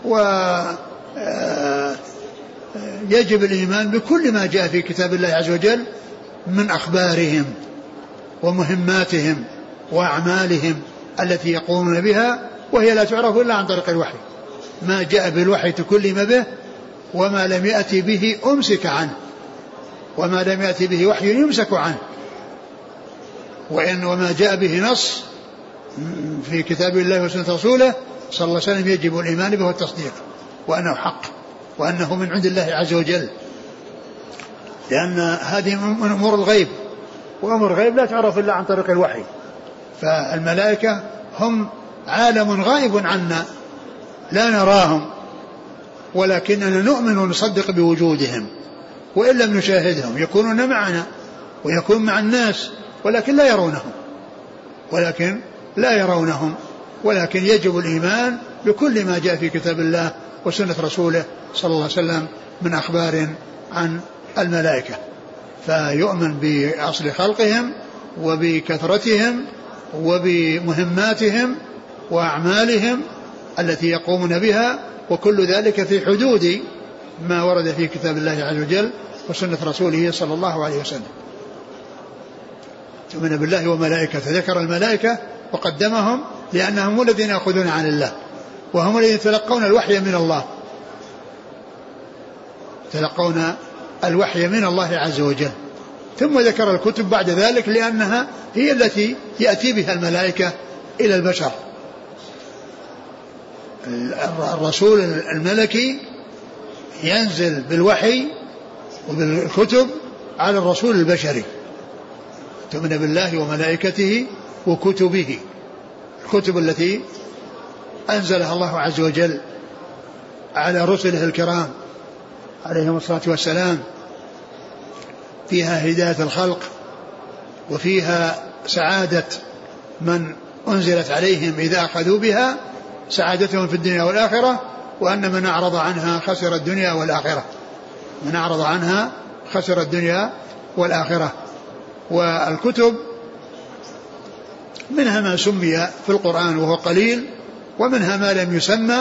ويجب الإيمان بكل ما جاء في كتاب الله عز وجل من أخبارهم ومهماتهم وأعمالهم التي يقومون بها، وهي لا تعرف إلا عن طريق الوحي. ما جاء بالوحي تكلم به، وما لم يأتي به أمسك عنه، وما لم يأتي به وحي يمسك عنه. وما جاء به نص في كتاب الله وسنة رسوله صلى الله عليه وسلم يجب الإيمان به والتصديق، وأنه حق، وأنه من عند الله عز وجل، لأن هذه من أمور الغيب، وأمور الغيب لا تعرف إلا عن طريق الوحي. فالملائكة هم عالم غائب عنا لا نراهم، ولكننا نؤمن ونصدق بوجودهم، وإن لم نشاهدهم يكونون معنا ويكون مع الناس، ولكن لا يرونهم، ولكن يجب الإيمان بكل ما جاء في كتاب الله وسنة رسوله صلى الله عليه وسلم من أخبار عن الملائكة. فيؤمن بأصل خلقهم وبكثرتهم وبمهماتهم وأعمالهم التي يقومون بها، وكل ذلك في حدود ما ورد في كتاب الله عز وجل وسنة رسوله صلى الله عليه وسلم. تؤمن بالله وملائكته. ذكر الملائكة وقدمهم لأنهم الذين يأخذون عن الله، وهم الذين يتلقون الوحي من الله، يتلقون الوحي من الله عز وجل. ثم ذكر الكتب بعد ذلك لأنها هي التي يأتي بها الملائكة إلى البشر. الرسول الملكي ينزل بالوحي وبالكتب على الرسول البشري. تؤمن بالله وملائكته وكتبه، الكتب التي أنزلها الله عز وجل على رسله الكرام عليهم الصلاة والسلام، فيها هداية الخلق، وفيها سعادة من أنزلت عليهم إذا أخذوا بها، سعادتهم في الدنيا والآخرة، وأن من أعرض عنها خسر الدنيا والآخرة، من أعرض عنها خسر الدنيا والآخرة. والكتب منها ما سمي في القرآن وهو قليل، ومنها ما لم يسمى،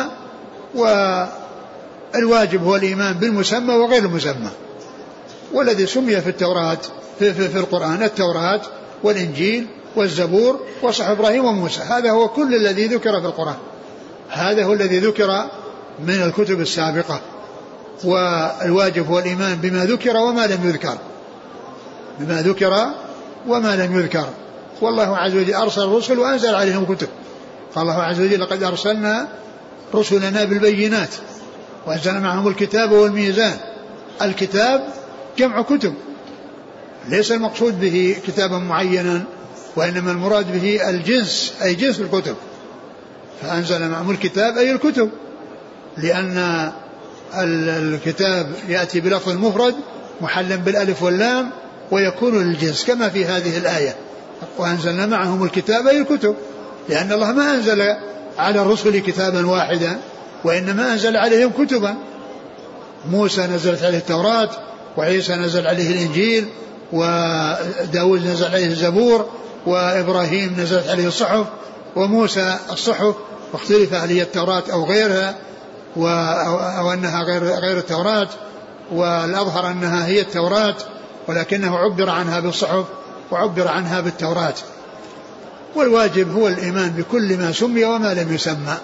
والواجب هو الإيمان بالمسمى وغير المسمى. والذي سمي في التوراة في القرآن التوراة والإنجيل والزبور وصحف إبراهيم وموسى، هذا هو كل الذي ذكر في القرآن، هذا هو الذي ذكر من الكتب السابقة. والواجب هو الإيمان بما ذكر وما لم يذكر، بما ذكر وما لم يذكر. والله عز وجل أرسل الرسل وأنزل عليهم كتب، قال الله عز وجل لقد أرسلنا رسلنا بالبينات وأنزلنا معهم الكتاب والميزان. الكتاب جمع كتب، ليس المقصود به كتابا معينا وإنما المراد به الجنس أي جنس الكتب. فأنزل معهم الكتاب أي الكتب، لأن الكتاب يأتي بلفظ المفرد محلا بالألف واللام ويكون للجنس كما في هذه الآية. وأنزلنا معهم الكتاب أي الكتب، لأن الله ما أنزل على الرسل كتابا واحدا وإنما أنزل عليهم كتبا. موسى نزلت عليه التوراة، وعيسى نزل عليه الإنجيل، وداود نزل عليه الزبور، وإبراهيم نزلت عليه الصحف، وموسى الصحف، واختلف هل هي التوراة أو غيرها أو أنها غير التوراة، والأظهر أنها هي التوراة ولكنه عبر عنها بالصحف وعبر عنها بالتوراة. والواجب هو الإيمان بكل ما سمي وما لم يسمى.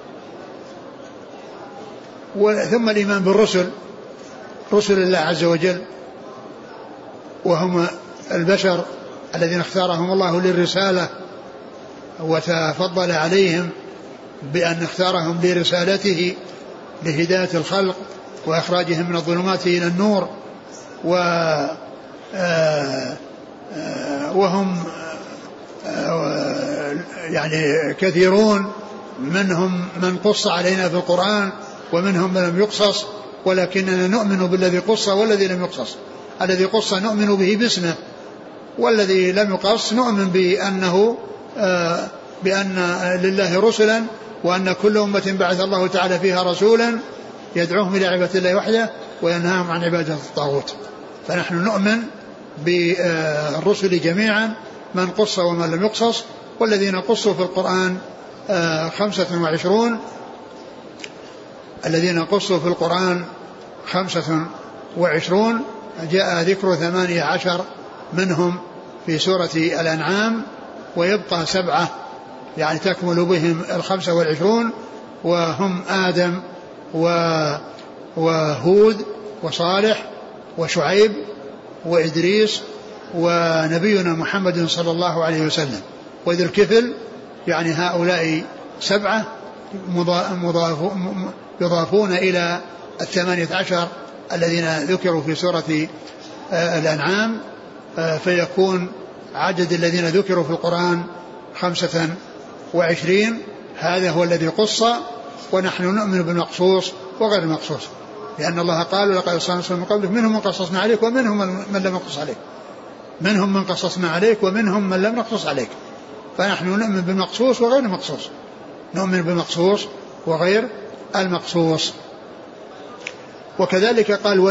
ثم الإيمان بالرسل، رسل الله عز وجل، وهم البشر الذين اختارهم الله للرسالة وتفضل عليهم بأن اختارهم لرسالته لهداية الخلق وإخراجهم من الظلمات إلى النور. وهم يعني كثيرون، منهم من قص علينا في القرآن ومنهم من لم يقصص، ولكننا نؤمن بالذي قص والذي لم يقصص. الذي قص نؤمن به باسمه، والذي لم يقص نؤمن بأن لله رسلا، وأن كل أمة بعث الله تعالى فيها رسولا يدعوهم إلى عبادة الله وحده وينهاهم عن عبادة الطاغوت. فنحن نؤمن بالرسل جميعا، من قص ومن لم يقصص. والذين قصوا في القرآن 25، الذين قصوا في القرآن 25 جاء ذكر 18 منهم في سورة الأنعام، ويبقى 7 يعني تكمل بهم 25، وهم آدم وهود وصالح وشعيب وإدريس ونبينا محمد صلى الله عليه وسلم. وذي الكفل يعني هؤلاء 7 يضافون إلى 18 الذين ذكروا في سورة الأنعام، فيكون عدد الذين ذكروا في القرآن 25. هذا هو الذي قص، ونحن نؤمن بالمقصوص وغير المقصوص، لأن الله قال لقد أرسلنا رسلا من قبلك منهم من قصصنا عليك ومنهم من لم نقص عليك، منهم من قصصنا عليك ومنهم من لم نقصص عليك. فنحن نؤمن بالمقصوص وغير المقصوص، نؤمن بالمقصوص وغير المقصوص. وكذلك قال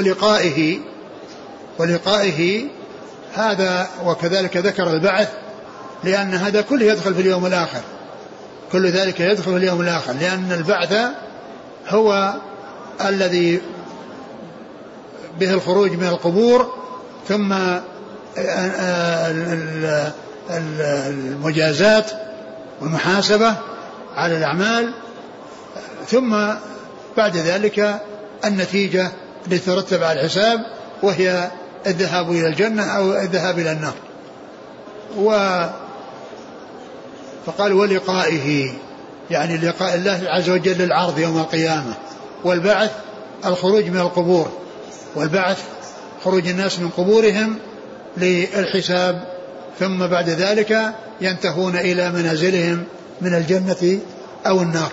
ولقائه هذا، وكذلك ذكر البعث، لأن هذا كله يدخل في اليوم الآخر، كل ذلك يدخل في اليوم الآخر، لأن البعث هو الذي به الخروج من القبور، ثم المجازات والمحاسبة على الأعمال، ثم بعد ذلك النتيجة التي ترتب على الحساب، وهي الذهاب إلى الجنة أو الذهاب إلى النار. فقال ولقائه يعني لقاء الله عز وجل العرض يوم القيامة، والبعث الخروج من القبور، والبعث خروج الناس من قبورهم للحساب، ثم بعد ذلك ينتهون إلى منازلهم من الجنة أو النار.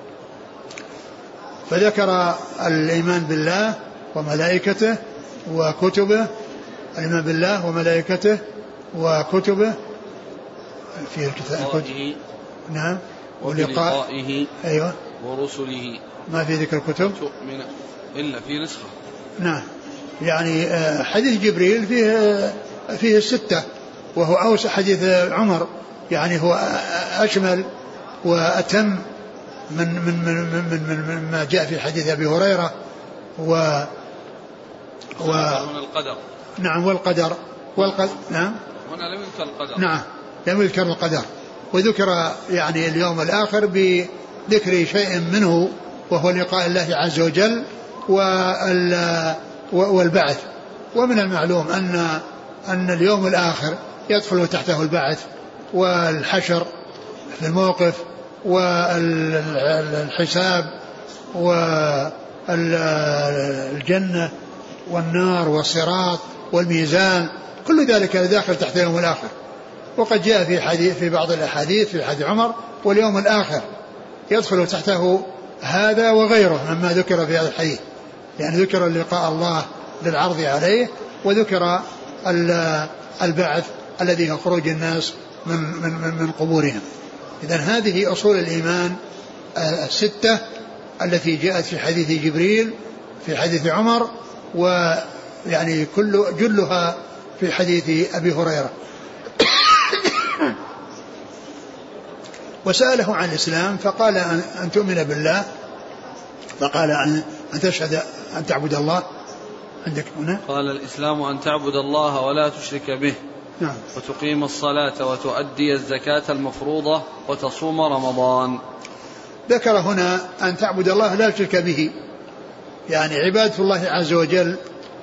فذكر الإيمان بالله وملائكته وكتبه، الإيمان بالله وملائكته وكتبه في الكتاب، نعم، ولقائه أيوة ورسله، ما في ذكر الكتب إلا في نسخة، نعم. يعني حديث جبريل فيه 6، وهو أوسع حديث عمر، يعني هو أشمل وأتم من ما جاء في حديث أبي هريرة. هنا القدر، نعم، والقدر نعم، هنا لم يذكر القدر، نعم لم يذكر القدر، وذكر يعني اليوم الآخر بذكر شيء منه، وهو لقاء الله عز وجل والبعث. ومن المعلوم أن اليوم الآخر يدخل تحته البعث والحشر في الموقف والحساب والجنة والنار والصراط والميزان، كل ذلك داخل تحت يوم الآخر. وقد جاء في بعض الأحاديث في حديث عمر واليوم الآخر يدخل تحته هذا وغيره مما ذكر في هذا الحديث، يعني ذكر لقاء الله للعرض عليه، وذكر البعث الذي هو خروج الناس من قبورهم. إذن هذه أصول الإيمان الستة التي جاءت في حديث جبريل في حديث عمر، ويعني جلها في حديث أبي هريرة. وسأله عن الإسلام فقال أن تؤمن بالله، فقال أن تشهد أن تعبد الله. عندك هنا قال الإسلام أن تعبد الله ولا تشرك به، نعم، وتقيم الصلاة وتؤدي الزكاة المفروضة وتصوم رمضان. ذكر هنا أن تعبد الله لا تشرك به، يعني عبادة الله عز وجل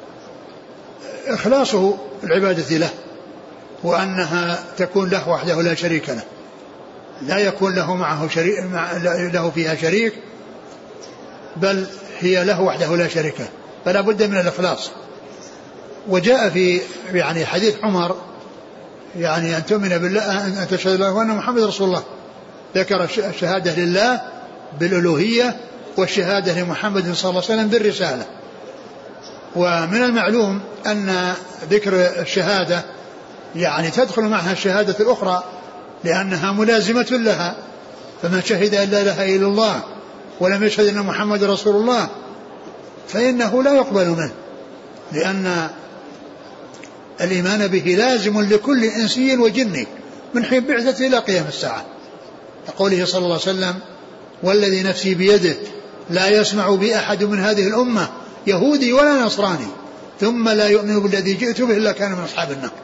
إخلاصه العبادة له، وأنها تكون له وحده لا شريك له، لا يكون له معه شريك له فيها شريك، بل هي له وحده لا شريك له، فلا بد من الإخلاص. وجاء في يعني حديث عمر يعني أن تؤمن بالله أن تشهد له وأن محمد رسول الله، ذكر الشهادة لله بالألوهية والشهادة لمحمد صلى الله عليه وسلم بالرسالة. ومن المعلوم أن ذكر الشهادة يعني تدخل معها الشهادة الأخرى لأنها ملازمة لها، فمن شهد أن لا إله إلا الله ولم يشهد أن محمد رسول الله فإنه لا يقبل منه، لأن الإيمان به لازم لكل إنسي وجني من حين بعثته إلى قيام الساعة، قوله صلى الله عليه وسلم والذي نفسي بيده لا يسمع بي أحد من هذه الأمة يهودي ولا نصراني ثم لا يؤمن بالذي جئت به إلا كان من أصحاب النار.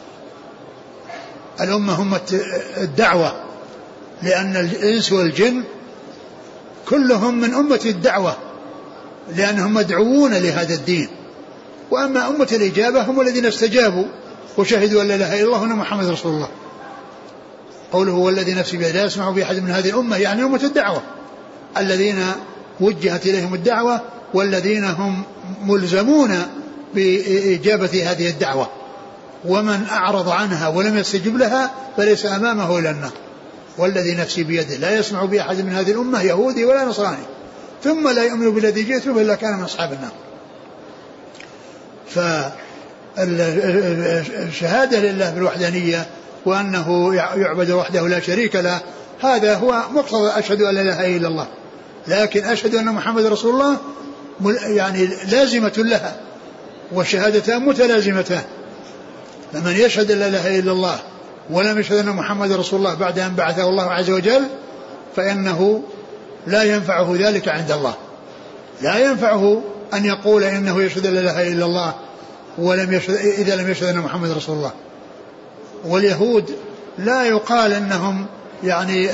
الأمة هم الدعوة، لأن الإنس والجن كلهم من أمة الدعوة لأنهم مدعوون لهذا الدين. وأما أمة الإجابة هم الذين استجابوا وشهدوا أن لا إله إلا الله وأن محمد رسول الله. قوله والذي نفسي بيده لا يسمع بأحد من هذه الأمة يعني أمة الدعوة الذين وجهت إليهم الدعوة والذين هم ملزمون بإجابة هذه الدعوة، ومن أعرض عنها ولم يستجب لها فليس أمامه إلا النار. والذي نفسي بيده لا يسمع بأحد من هذه الأمة يهودي ولا نصراني ثم لا يؤمن بالذي جئت به إلا كان من أصحاب النار. فالشهادة لله بالوحدانية وأنه يعبد وحده لا شريك له هذا هو مقتضى أشهد أن لا إله إلا الله، لكن أشهد أن محمد رسول الله يعني لازمة لها، والشهادتان متلازمتان. فمن يشهد أن لا إله إلا الله ولم يشهد أن محمد رسول الله بعد أن بعثه الله عز وجل فإنه لا ينفعه ذلك عند الله، لا ينفعه أن يقول إنه يشهد أن لا إله إلا الله إذا لم يشهد أن محمد رسول الله. واليهود لا يقال أنهم يعني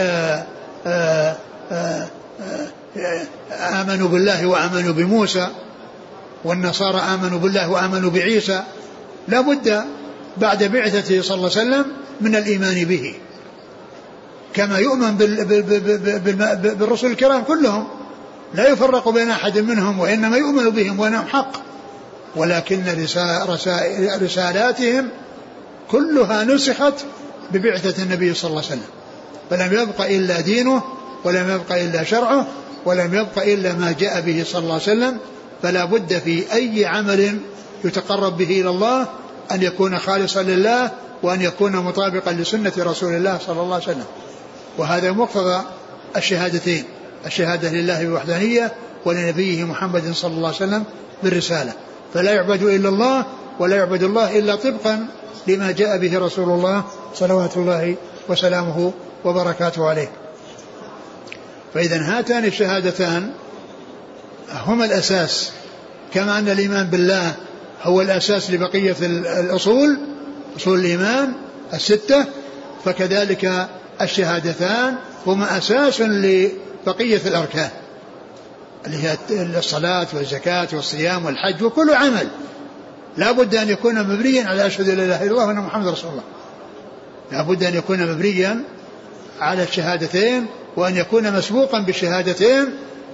آمنوا بالله وآمنوا بموسى، والنصارى آمنوا بالله وآمنوا بعيسى، لا بد بعد بعثته صلى الله عليه وسلم من الإيمان به، كما يؤمن بالرسل الكرام كلهم لا يفرق بين أحد منهم وإنما يؤمن بهم وأنهم حق، ولكن رسالاتهم كلها نسخت ببعثة النبي صلى الله عليه وسلم، فلم يبق إلا دينه ولم يبق إلا شرعه ولم يبق إلا ما جاء به صلى الله عليه وسلم. فلا بد في أي عمل يتقرب به إلى الله أن يكون خالصا لله وأن يكون مطابقا لسنة رسول الله صلى الله عليه وسلم. وهذا مقتضى الشهادتين، الشهادة لله بالوحدانية ولنبيه محمد صلى الله عليه وسلم بالرسالة، فلا يعبد إلا الله ولا يعبد الله إلا طبقا لما جاء به رسول الله صلوات الله وسلامه وبركاته عليه. فإذا هاتان الشهادتان هما الأساس، كما أن الإيمان بالله هو الأساس لبقية الأصول، أصول الإيمان الستة، فكذلك الشهادتان هما أساس لبقية الأركان اللي هي الصلاة والزكاة والصيام والحج، وكل عمل لا بد أن يكون مبنيا على أشهد أن لا إله إلا الله وأن محمد رسول الله، لا بد أن يكون مبنيا على الشهادتين وأن يكون مسبوقا بالشهادتين.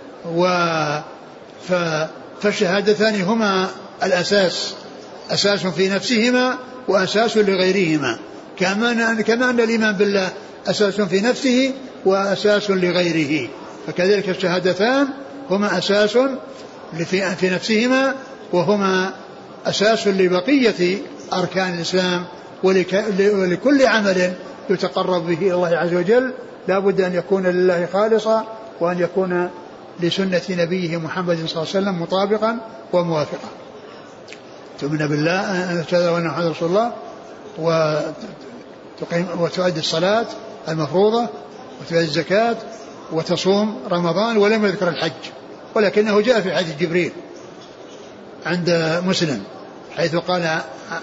فالشهادتان هما الأساس، أساس في نفسهما وأساس لغيرهما، كما أن الإيمان بالله أساس في نفسه وأساس لغيره، فكذلك الشهادتان هما أساس في نفسهما وهما أساس لبقية أركان الإسلام، ولكل عمل يتقرب به إلى الله عز وجل لا بد أن يكون لله خالصا، وأن يكون لسنة نبيه محمد صلى الله عليه وسلم مطابقا وموافقا. تؤمن بالله أن تشهد أن محمد رسول الله وتؤدي الصلاة المفروضة وتؤدي الزكاة وتصوم رمضان، ولم يذكر الحج، ولكنه جاء في حديث جبريل عند مسلم حيث قال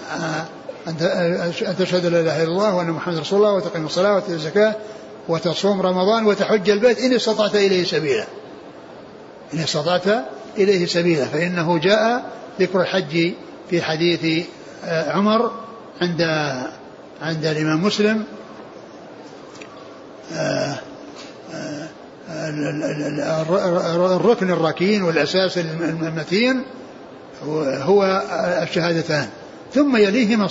أن تشهد لا إله إلا الله وأن محمد رسول الله وتقيم الصلاة وتؤدي الزكاة وتصوم رمضان وتحج البيت إن استطعت إليه سبيلا، إن استطعت إليه سبيلا. فإنه جاء ذكر الحج في حديث عمر عند الإمام مسلم الركن الركين والأساس المتين هو الشهادتان، ثم يليهما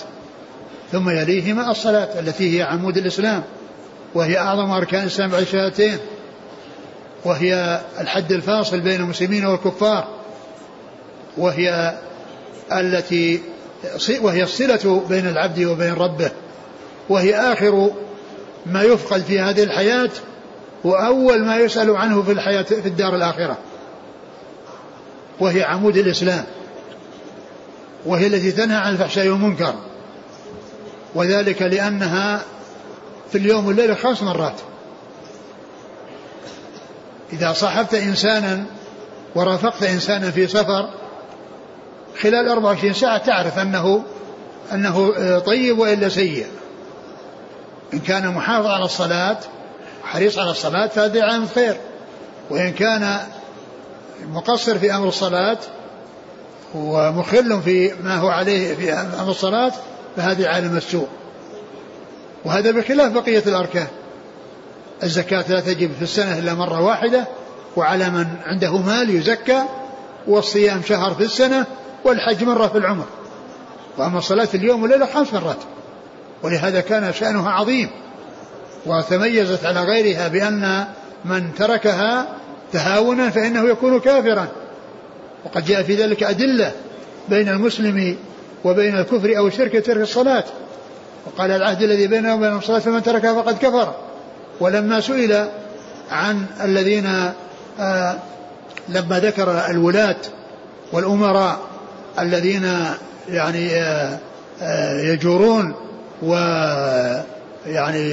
الصلاة التي هي عمود الإسلام، وهي أعظم أركان الإسلام بعد الشهادتين، وهي الحد الفاصل بين المسلمين والكفار، وهي الصلة بين العبد وبين ربه، وهي آخر ما يفقد في هذه الحياة وأول ما يسأل عنه في الحياة في الدار الآخرة، وهي عمود الإسلام، وهي التي تنهى عن الفحشاء والمنكر، وذلك لأنها في اليوم والليلة 5 مرات. إذا صاحبت إنسانا ورافقت إنسانا في سفر خلال 24 ساعة تعرف أنه طيب وإلا سيء. إن كان محافظ على الصلاة حريص على الصلاة فهذه علامة خير، وإن كان مقصر في أمر الصلاة ومخل في ما هو عليه في أمر الصلاة فهذه علامة سوء. وهذا بخلاف بقية الأركان. الزكاة لا تجب في السنة إلا مرة واحدة، وعلى من عنده مال يزكى، والصيام شهر في السنة، والحج مرة في العمر. وأما الصلاة في اليوم والليلة 5 مرات، ولهذا كان شأنها عظيم وتميزت على غيرها بأن من تركها تهاونا فإنه يكون كافرا، وقد جاء في ذلك أدلة بين المسلم وبين الكفر أو الشرك ترك الصلاة، وقال العهد الذي بيننا وبين الصلاة فمن تركها فقد كفر. ولما سئل عن الذين لما ذكر الولاة والأمراء الذين يعني يجورون ويعني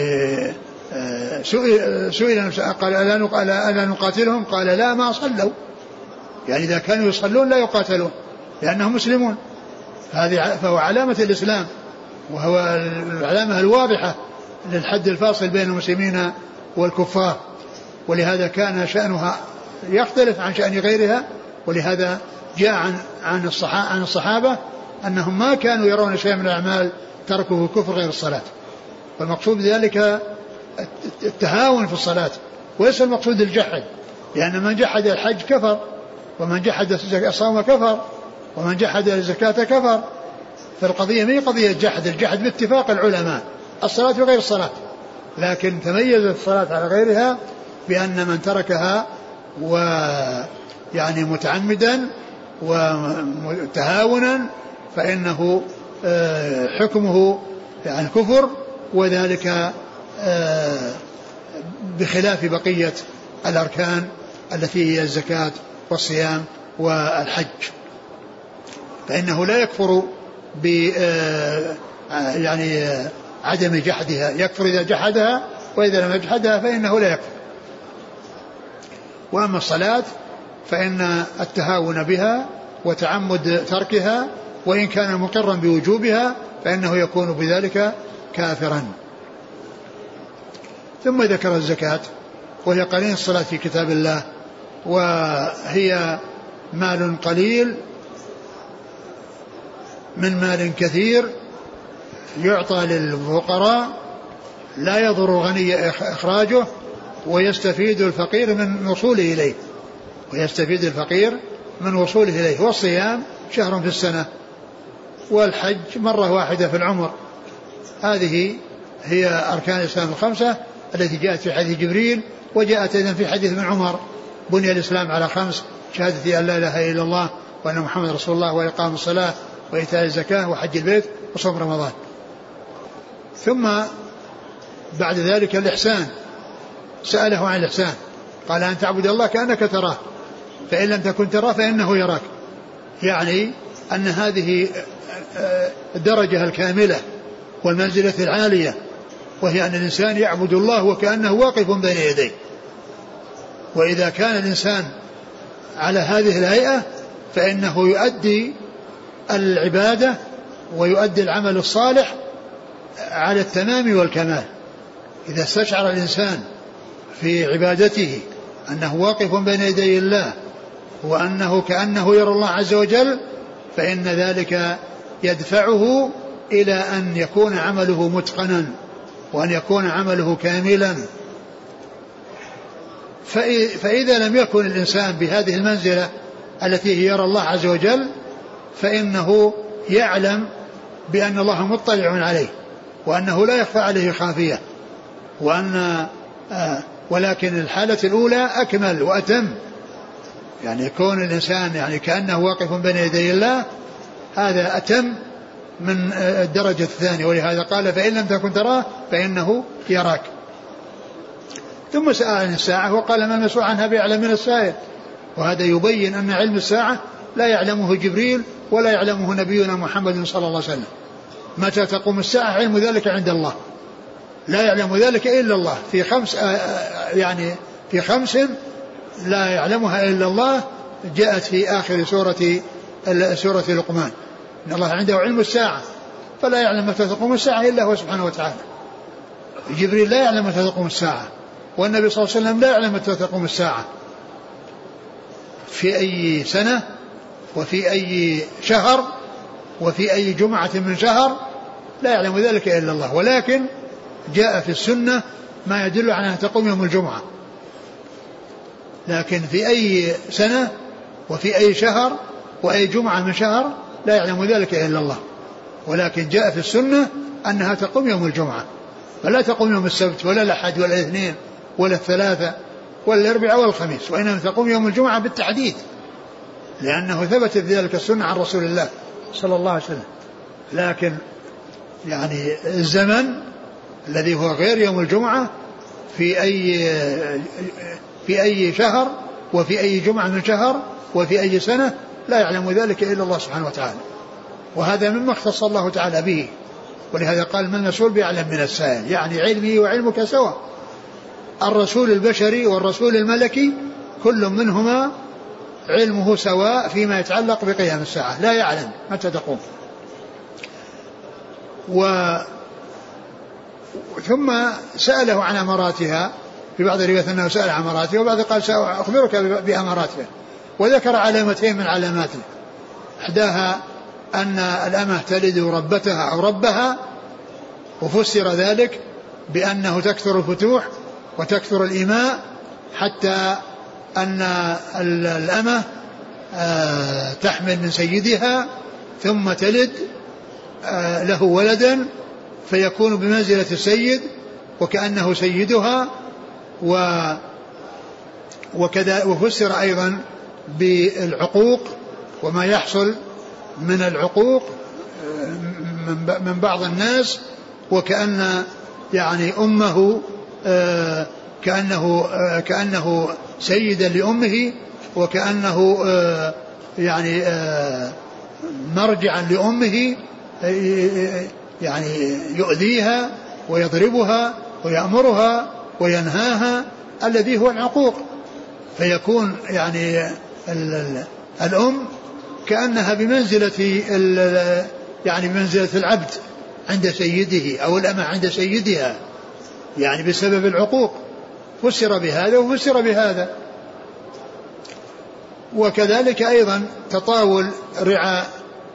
سئل قال ألا نقاتلهم؟ قال لا ما صلوا، يعني إذا كانوا يصلون لا يقاتلون لأنهم مسلمون. فهو علامة الإسلام، وهو العلامة الواضحة للحد الفاصل بين المسلمين والكفار، ولهذا كان شأنها يختلف عن شأن غيرها. ولهذا جاء عن الصحابة أنهم ما كانوا يرون شيئا من الأعمال تركه كفر غير الصلاة، والمقصود بذلك التهاون في الصلاة وليس المقصود الجحد، لأن من جحد الحج كفر، ومن جحد الصوم كفر، ومن جحد الزكاة كفر. فالقضية ما هي قضية الجحد باتفاق العلماء، الصلاة وغير الصلاة، لكن تميزت الصلاة على غيرها بأن من تركها ويعني متعمدا وتهاونا فإنه حكمه يعني كفر، وذلك بخلاف بقية الأركان التي هي الزكاة والصيام والحج، فإنه لا يكفر يعني عدم جحدها، يكفر إذا جحدها، وإذا لم يجحدها فإنه لا يكفر. وأما الصلاة فإن التهاون بها وتعمد تركها وإن كان مقرا بوجوبها فإنه يكون بذلك كافرا. ثم ذكر الزكاة وهي قرين الصلاة في كتاب الله، وهي مال قليل من مال كثير يعطى للفقراء لا يضر غني إخراجه، ويستفيد الفقير من وصوله إليه، والصيام شهر في السنة، والحج مرة واحدة في العمر، هذه هي أركان الإسلام الخمسة التي جاءت في حديث جبريل، وجاءت أيضا في حديث ابن عمر: بني الإسلام على خمس: شهادة أن لا إله إلا الله وأن محمد رسول الله، وإقام الصلاة، وإيتاء الزكاة، وحج البيت، وصوم رمضان. ثم بعد ذلك الإحسان، سأله عن الإحسان قال: أن تعبد الله كأنك تراه فإن لم تكن تراه فإنه يراك. يعني أن هذه الدرجة الكاملة والمنزلة العالية، وهي أن الإنسان يعبد الله وكأنه واقف بين يديه. وإذا كان الإنسان على هذه الهيئة فإنه يؤدي العبادة ويؤدي العمل الصالح على التمام والكمال. إذا استشعر الإنسان في عبادته أنه واقف بين يدي الله وأنه كأنه يرى الله عز وجل، فإن ذلك يدفعه إلى أن يكون عمله متقنا وأن يكون عمله كاملا. فإذا لم يكن الإنسان بهذه المنزلة التي يرى الله عز وجل، فإنه يعلم بأن الله مطلع عليه وأنه لا يخفى عليه خافية، ولكن الحالة الأولى أكمل وأتم، يعني يكون الإنسان يعني كأنه واقف بين يدي الله، هذا أتم من الدرجة الثانية. ولهذا قال: فإن لم تكن تراه فإنه يراك. ثم سأل عن الساعة وقال: ما المسؤول عنها بأعلم من السائل. وهذا يبين أن علم الساعة لا يعلمه جبريل ولا يعلمه نبينا محمد صلى الله عليه وسلم. متى تقوم الساعة علم ذلك عند الله، لا يعلم ذلك إلا الله. في خمس لا يعلمها إلا الله، جاءت في آخر سورة لقمان: إن الله عنده علم الساعة فلا يعلم متى تقوم الساعة إلا هو سبحانه وتعالى. جبريل لا يعلم متى تقوم الساعة، والنبي صلى الله عليه وسلم لا يعلم متى تقوم الساعة، في أي سنة وفي أي شهر وفي أي جمعة من شهر، لا يعلم ذلك إلا الله. ولكن جاء في السنة ما يدل على أن تقوم يوم الجمعة، لكن في أي سنة وفي أي شهر وأي جمعة من شهر لا يعلم ذلك إلا الله. ولكن جاء في السنة أنها تقوم يوم الجمعة، فلا تقوم يوم السبت ولا الأحد ولا الاثنين ولا الثلاثة ولا الأربعاء ولا الخميس، وإنما تقوم يوم الجمعة بالتحديد، لأنه ثبت بذلك السنة عن رسول الله صلى الله عليه وسلم. لكن يعني الزمن الذي هو غير يوم الجمعة في أي شهر وفي أي جمعة من شهر وفي أي سنة لا يعلم ذلك إلا الله سبحانه وتعالى، وهذا مما اختص الله تعالى به. ولهذا قال: من المسؤول بأعلم من السائل، يعني علمي وعلمك سواء. الرسول البشري والرسول الملكي كل منهما علمه سواء فيما يتعلق بقيام الساعة، لا يعلم متى تقوم. ثم سأله عن أماراتها، في بعض الروايات أنه سأل عن أماراتها، وبعض قال: سأخبرك بأماراتها، وذكر علامتين من علاماتها. إحداها أن الأمة تلد ربتها أو ربها، وفسر ذلك بأنه تكثر الفتوح وتكثر الإماء، حتى أن الأمة تحمل من سيدها ثم تلد له ولدا فيكون بمنزلة السيد وكأنه سيدها. وكذا وفسر أيضا بالعقوق وما يحصل من العقوق من بعض الناس، وكأن يعني أمه كأنه سيدا لأمه، وكأنه يعني مرجعا لأمه، يعني يؤذيها ويضربها ويأمرها وينهاها، الذي هو العقوق. فيكون يعني الأم كأنها بمنزلة يعني بمنزلة العبد عند سيده أو الأمة عند سيدها، يعني بسبب العقوق. فسر بهذا وفسر بهذا. وكذلك أيضا تطاول رعاء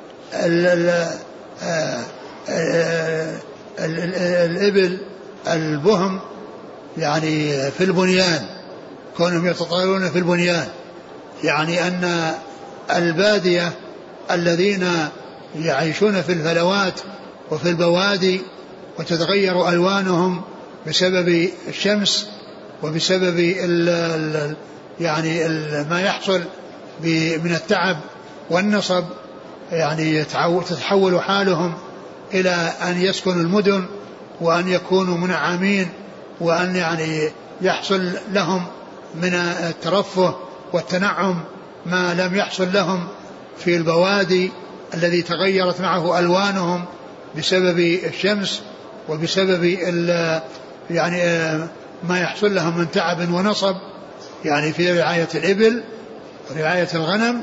الإبل البهم يعني في البنيان، كونهم يتطاولون في البنيان، يعني أن البادية الذين يعيشون في الفلوات وفي البوادي وتتغير ألوانهم بسبب الشمس وبسبب يعني ما يحصل من التعب والنصب، يعني تتحول حالهم إلى أن يسكنوا المدن وأن يكونوا منعمين، وأن يعني يحصل لهم من الترفه والتنعم ما لم يحصل لهم في البوادي الذي تغيرت معه ألوانهم بسبب الشمس وبسبب يعني ما يحصل لهم من تعب ونصب، يعني في رعاية الإبل ورعاية الغنم.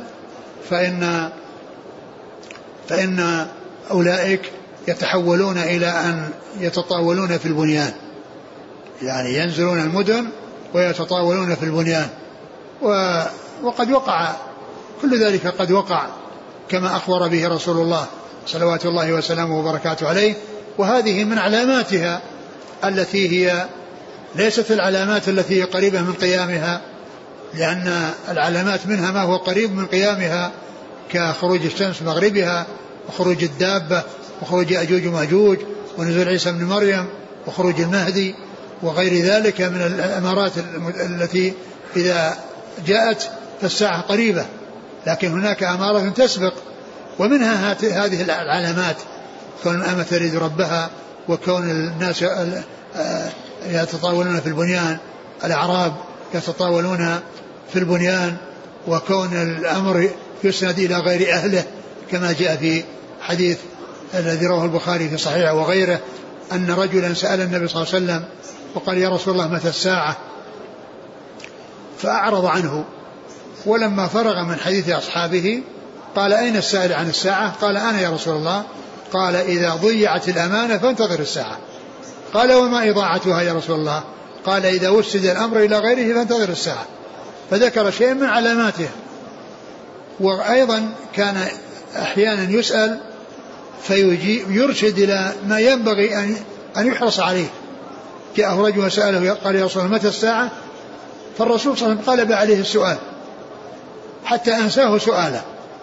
فإن أولئك يتحولون إلى أن يتطاولون في البنيان، يعني ينزلون المدن ويتطاولون في البنيان. وقد وقع كل ذلك، قد وقع كما أخبر به رسول الله صلوات الله وسلامه وبركاته عليه. وهذه من علاماتها التي هي ليست العلامات التي هي قريبة من قيامها، لأن العلامات منها ما هو قريب من قيامها كخروج الشمس مغربها وخروج الدابة وخروج أجوج ومأجوج ونزول عيسى بن مريم وخروج المهدي وغير ذلك من الأمارات التي إذا جاءت فالساعة قريبة. لكن هناك أمارة تسبق، ومنها هذه العلامات: كون الأمة تريد ربها، وكون الناس يتطاولون في البنيان، الأعراب يتطاولون في البنيان، وكون الأمر يسند إلى غير أهله كما جاء في حديث الذي رواه البخاري في صحيحه وغيره أن رجلا سأل النبي صلى الله عليه وسلم وقال: يا رسول الله متى الساعة؟ فأعرض عنه، ولما فرغ من حديث أصحابه قال: أين السائل عن الساعة؟ قال: أنا يا رسول الله. قال: إذا ضيعت الأمانة فانتظر الساعة. قال: وما إضاعتها يا رسول الله؟ قال: إذا وسد الأمر إلى غيره فانتظر الساعة. فذكر شيء من علاماته. وأيضا كان أحيانا يسأل فيرشد إلى ما ينبغي أن يحرص عليه. جاءه رجل وسأله قال: يا رسول الله متى الساعة؟ فالرسول صلى الله عليه وسلم قلب عليه السؤال حتى أنساه سؤاله.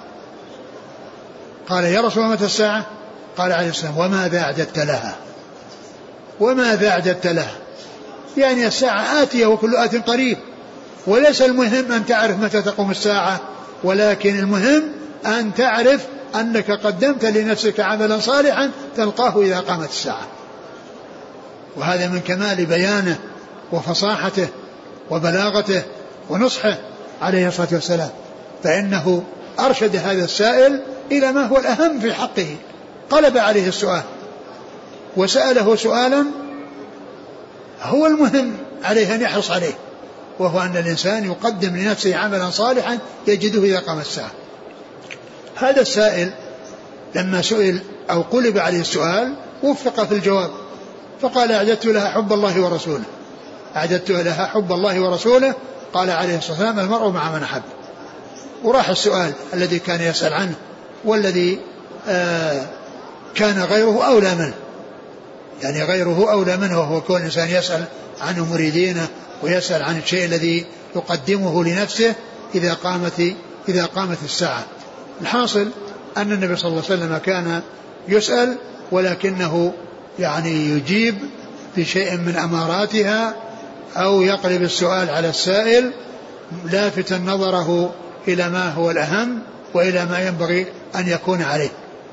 قال: يا رسول الله متى الساعة؟ قال عليه السلام: وماذا أعددت لها؟ وماذا أعددت لها؟ يعني الساعة آتية وكل آت قريب، وليس المهم أن تعرف متى تقوم الساعة، ولكن المهم أن تعرف أنك قدمت لنفسك عملا صالحا تلقاه إذا قامت الساعة. وهذا من كمال بيانه وفصاحته وبلاغته ونصحه عليه الصلاة والسلام، فإنه أرشد هذا السائل إلى ما هو الأهم في حقه، قلب عليه السؤال وسأله سؤالا هو المهم عليه أن يحرص عليه، وهو أن الإنسان يقدم لنفسه عملا صالحا يجده إذا قام الساعة. هذا السائل لما سئل أو قلب عليه السؤال وفق في الجواب، فقال: أعددت لها حب الله ورسوله، أعددت لها حب الله ورسوله. قال عليه الصلاة والسلام: المرء مع من أحب. وراح السؤال الذي كان يسأل عنه والذي كان غيره أولى منه، يعني غيره أولى منه، وهو كون الإنسان يسأل عن أمور دينه ويسأل عن الشيء الذي يقدمه لنفسه إذا قامت الساعة. الحاصل أن النبي صلى الله عليه وسلم كان يسأل، ولكنه يعني يجيب بشيء من أماراتها، أو يقلب السؤال على السائل لافتا نظره إلى ما هو الأهم وإلى ما ينبغي أن يكون عليه.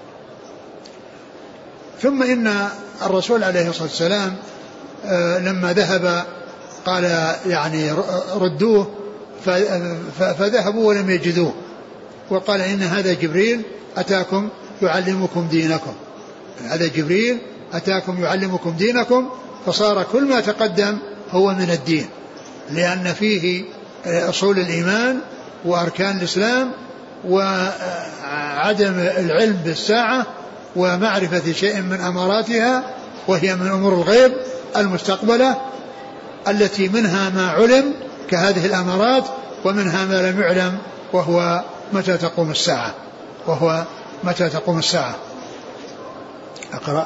ثم إن الرسول عليه الصلاة والسلام لما ذهب قال: يعني ردوه، فذهبوا ولم يجدوه، وقال: إن هذا جبريل أتاكم يعلمكم دينكم، هذا جبريل أتاكم يعلمكم دينكم. فصار كل ما تقدم هو من الدين، لأن فيه أصول الإيمان وأركان الإسلام وعدم العلم بالساعة ومعرفة شيء من أماراتها، وهي من أمور الغيب المستقبلة التي منها ما علم كهذه الأمارات، ومنها ما لم يعلم وهو متى تقوم الساعة. أقرأ.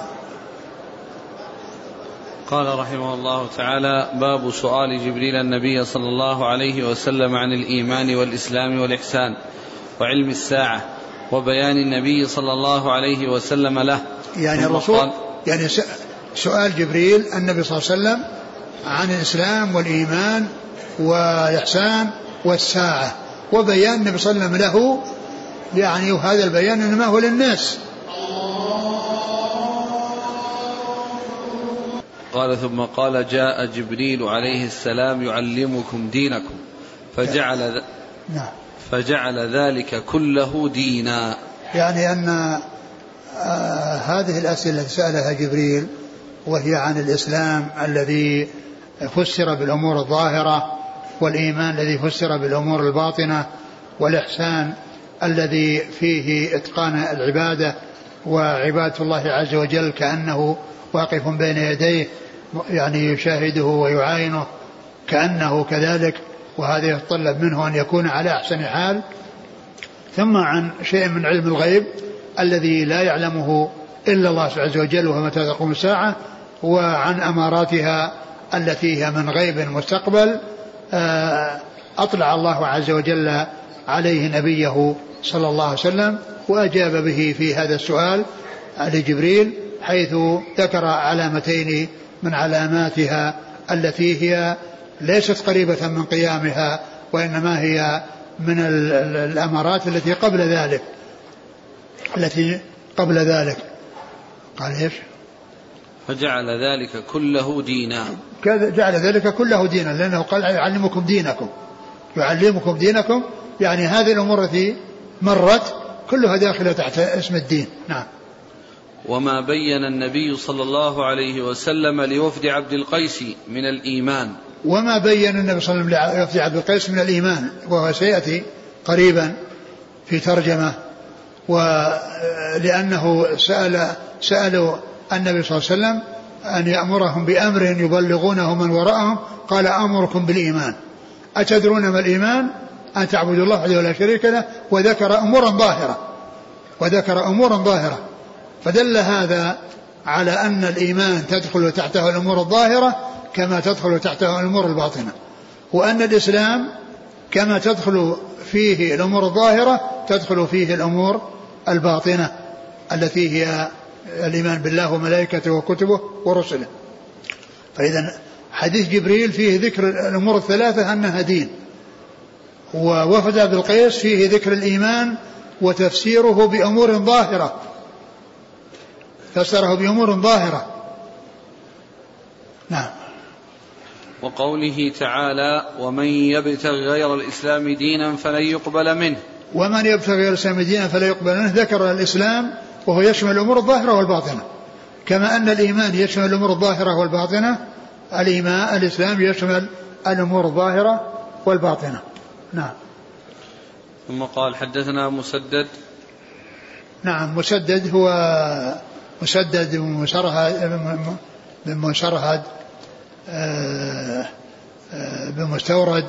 قال رحمه الله تعالى: باب سؤال جبريل النبي صلى الله عليه وسلم عن الإيمان والإسلام والإحسان وعلم الساعة وبيان النبي صلى الله عليه وسلم له. يعني الرسول سؤال جبريل النبي صلى الله عليه وسلم عن الإسلام والإيمان والإحسان والساعة، وبيان النبي صلى الله عليه وسلم له يعني، وهذا البيان إنما هو للناس. قال ثم قال جاء جبريل عليه السلام يعلمكم دينكم فجعل ذلك كله دينا. يعني أن هذه الأسئلة التي سألها جبريل وهي عن الإسلام الذي فسر بالأمور الظاهرة، والإيمان الذي فسر بالأمور الباطنة، والإحسان الذي فيه إتقان العبادة وعبادة الله عز وجل كأنه واقف بين يديه يعني يشاهده ويعاينه كأنه كذلك، وهذا يتطلب منه أن يكون على أحسن حال. ثم عن شيء من علم الغيب الذي لا يعلمه إلا الله عز وجل وهو متى تقوم الساعة، وعن أماراتها التي هي من غيب مستقبل أطلع الله عز وجل عليه نبيه صلى الله عليه وسلم وأجاب به في هذا السؤال لجبريل، حيث ذكر علامتين من علاماتها التي هي ليست قريبة من قيامها، وإنما هي من الأمارات التي قبل ذلك قال إيش؟ فجعل ذلك كله دينا. جعل ذلك كله دينا، لأنه قال يعلمكم دينكم، يعني هذه الأمور التي مرت كلها داخلة تحت اسم الدين. نعم. وما بين النبي صلى الله عليه وسلم لوفد عبد القيس من الإيمان. وما بين النبي صلى الله عليه وسلم لوفد عبد القيس من الإيمان، وهو سيأتي قريبا في ترجمة. ولأنه سألوا النبي صلى الله عليه وسلم أن يأمرهم بأمر يبلغونه من وراءهم، قال أمركم بالإيمان. أتدرون ما الإيمان؟ أن تعبدوا الله وحده لا شريك له، وذكر أمورا ظاهرة. فدل هذا على أن الإيمان تدخل تحته الأمور الظاهرة كما تدخل تحته الأمور الباطنة، وأن الإسلام كما تدخل فيه الأمور الظاهرة تدخل فيه الأمور الباطنة التي هي الإيمان بالله وملائكته وكتبه ورسله. فإذا حديث جبريل فيه ذكر الأمور الثلاثة أنها دين، ووفد عبد القيس فيه ذكر الإيمان وتفسيره بأمور ظاهرة، فسره بأمور ظاهرة. نعم. وقوله تعالى ومن يبتغ غير الإسلام دينا فلن يقبل منه. ومن يبتغ غير الإسلام دينا فلن يقبل منه، ذكر الإسلام وهو يشمل الأمور الظاهرة والباطنة، كما أن الإيمان يشمل الأمور الظاهرة والباطنة، الإسلام يشمل الأمور الظاهرة والباطنة. نعم. ثم قال حدثنا مسدد. نعم. مسدد هو مسدد بن مشرهد بن مستورد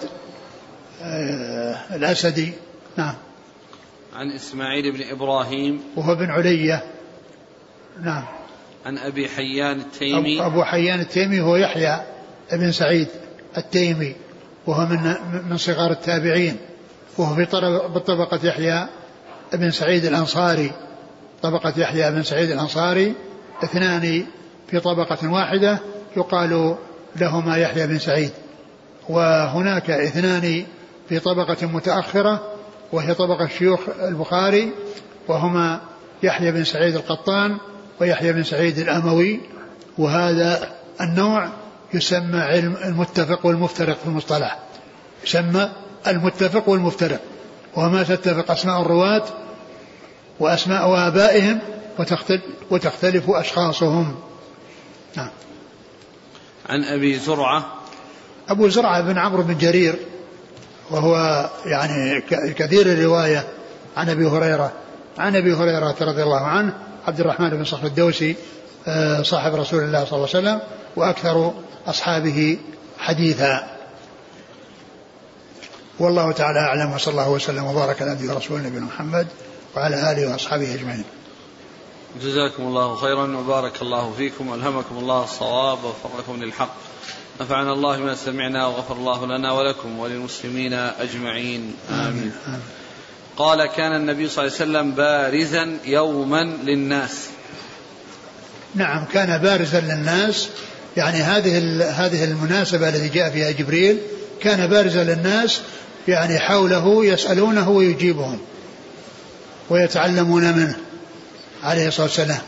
الأسدي. نعم. عن إسماعيل بن إبراهيم وهو بن علية. نعم. عن أبي حيان التيمي. أبو حيان التيمي هو يحيى بن سعيد التيمي، وهو من صغار التابعين، وهو في طبقة يحيى بن سعيد الأنصاري. طبقة يحيى بن سعيد الأنصاري اثنان في طبقة واحدة يقال لهما يحيى بن سعيد، وهناك اثنان في طبقة متأخرة وهي طبقة شيوخ البخاري، وهما يحيى بن سعيد القطان ويحيى بن سعيد الأموي. وهذا النوع يسمى علم المتفق والمفترق في المصطلح، يسمى المتفق والمفترق، وما تتفق أسماء الرواة وأسماء آبائهم وتختلف أشخاصهم. نعم. عن أبي زرعة. أبو زرعة بن عمرو بن جرير، وهو يعني كثير الرواية عن أبي هريرة، رضي الله عنه، عبد الرحمن بن صخر الدوسي صاحب رسول الله صلى الله عليه وسلم وأكثر أصحابه حديثا. والله تعالى أعلم، وصلى الله وسلم وبارك على عبده ورسوله نبينا محمد وعلى آله وأصحابه أجمعين. جزاكم الله خيرا وبارك الله فيكم وألهمكم الله الصواب ووفقكم للحق. نفعنا الله بما سمعنا وغفر الله لنا ولكم وللمسلمين أجمعين. آمين. قال كان النبي صلى الله عليه وسلم بارزا يوما للناس. نعم كان بارزا للناس، يعني هذه المناسبة التي جاء فيها جبريل كان بارزا للناس، يعني حوله يسألونه ويجيبهم ويتعلمون منه عليه الصلاة والسلام.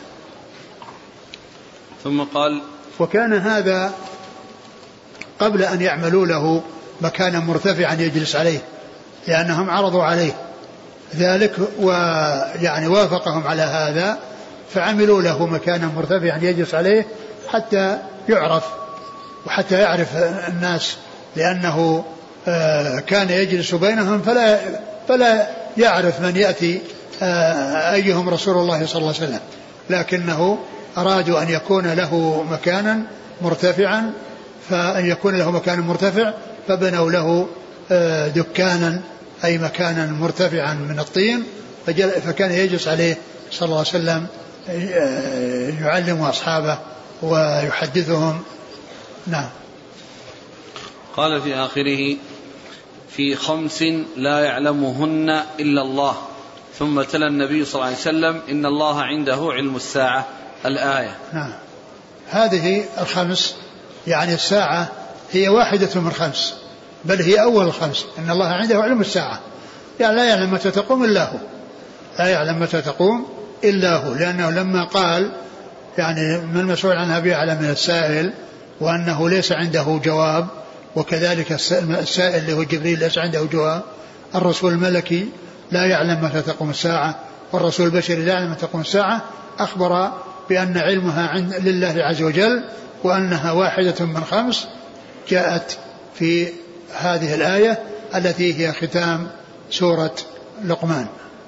ثم قال: وكان هذا قبل أن يعملوا له مكانا مرتفعا يجلس عليه، لأنهم عرضوا عليه ذلك ويعني وافقهم على هذا، فعملوا له مكانا مرتفعا يجلس عليه حتى يعرف وحتى يعرف الناس، لأنه كان يجلس بينهم فلا يعرف من يأتي أيهم رسول الله صلى الله عليه وسلم، لكنه أرادوا أن يكون له مكانا مرتفعا، فأن يكون له مكان مرتفع فبنوا له دكانا أي مكانا مرتفعا من الطين، فكان يجلس عليه صلى الله عليه وسلم يعلم أصحابه ويحدثهم. نعم. قال في آخره: في 5 لا يعلمهن إلا الله، ثم تلا النبي صلى الله عليه وسلم: إن الله عنده علم الساعة، الآية. نعم. هذه 5 يعني الساعة هي واحدة من 5، بل هي أول 5، إن الله عنده علم الساعة، يعني لا يعلم متى تقوم إلا هو، لا يعلم متى تقوم إلا هو، لأنه لما قال يعني من المسؤول عنها بأعلم من السائل، وأنه ليس عنده جواب، وكذلك السائل اللي هو جبريل ليس عنده جواب، الرسول الملكي لا يعلم متى تقوم الساعة، والرسول البشري لا يعلم متى تقوم الساعة، أخبر بأن علمها لله عز وجل، وأنها واحدة من 5 جاءت في هذه الآية التي هي ختام سورة لقمان.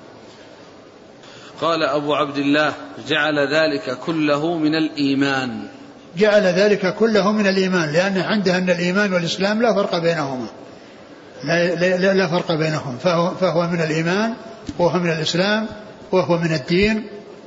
قال أبو عبد الله: جعل ذلك كله من الإيمان. جعل ذلك كله من الإيمان، لأن عنده أن الإيمان والإسلام لا فرق بينهما، لا فرق بينهم، فهو من الإيمان وهو من الإسلام وهو من الدين.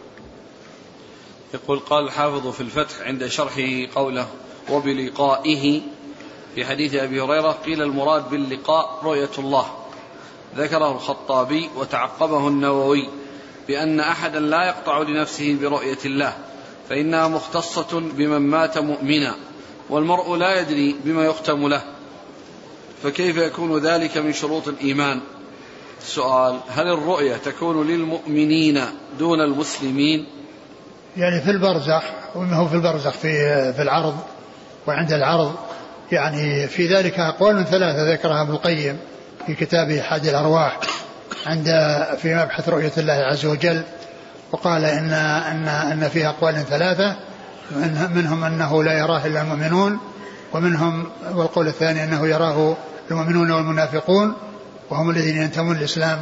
يقول: قال الحافظ في الفتح عند شرحه قوله: وبلقائه، في حديث أبي هريرة قيل المراد باللقاء رؤية الله، ذكره الخطابي وتعقبه النووي بأن أحدا لا يقطع لنفسه برؤية الله، فإنها مختصة بمن مات مؤمنا، والمرء لا يدري بما يختم له، فكيف يكون ذلك من شروط الإيمان؟ السؤال: هل الرؤية تكون للمؤمنين دون المسلمين؟ يعني في البرزخ، وما هو في البرزخ في العرض وعند العرض، يعني في ذلك أقوال 3 ذكرها ابن القيم في كتابه حادي الأرواح في مبحث رؤية الله عز وجل، وقال إن فيها أقوال 3، منهم أنه لا يراه إلا المؤمنون، ومنهم والقول الثاني أنه يراه المؤمنون والمنافقون وهم الذين ينتمون للإسلام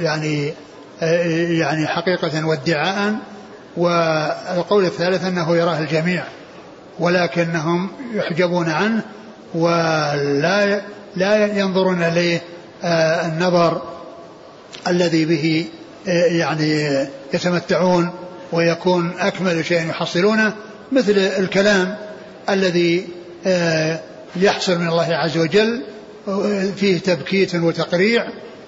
يعني حقيقة وادعاء، والقول الثالث أنه يراه الجميع ولكنهم يحجبون عنه ولا ينظرون إليه النظر الذي به يعني يتمتعون ويكون أكمل شيء يحصلونه، مثل الكلام الذي يحصل من الله عز وجل فيه تبكيت وتقريع،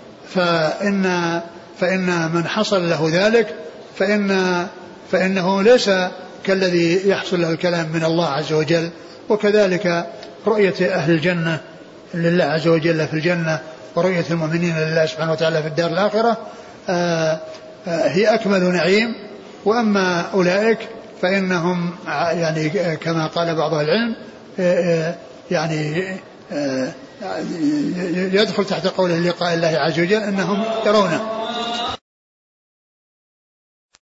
فإن من حصل له ذلك فإنه ليس كالذي يحصل له الكلام من الله عز وجل. وكذلك رؤية أهل الجنة لله عز وجل في الجنة، ورؤية المؤمنين لله سبحانه وتعالى في الدار الآخرة هي أكمل نعيم. وأما أولئك فإنهم يعني كما قال بعض العلم يعني يدخل تحت قول لقاء الله عز وجل أنهم يرونه،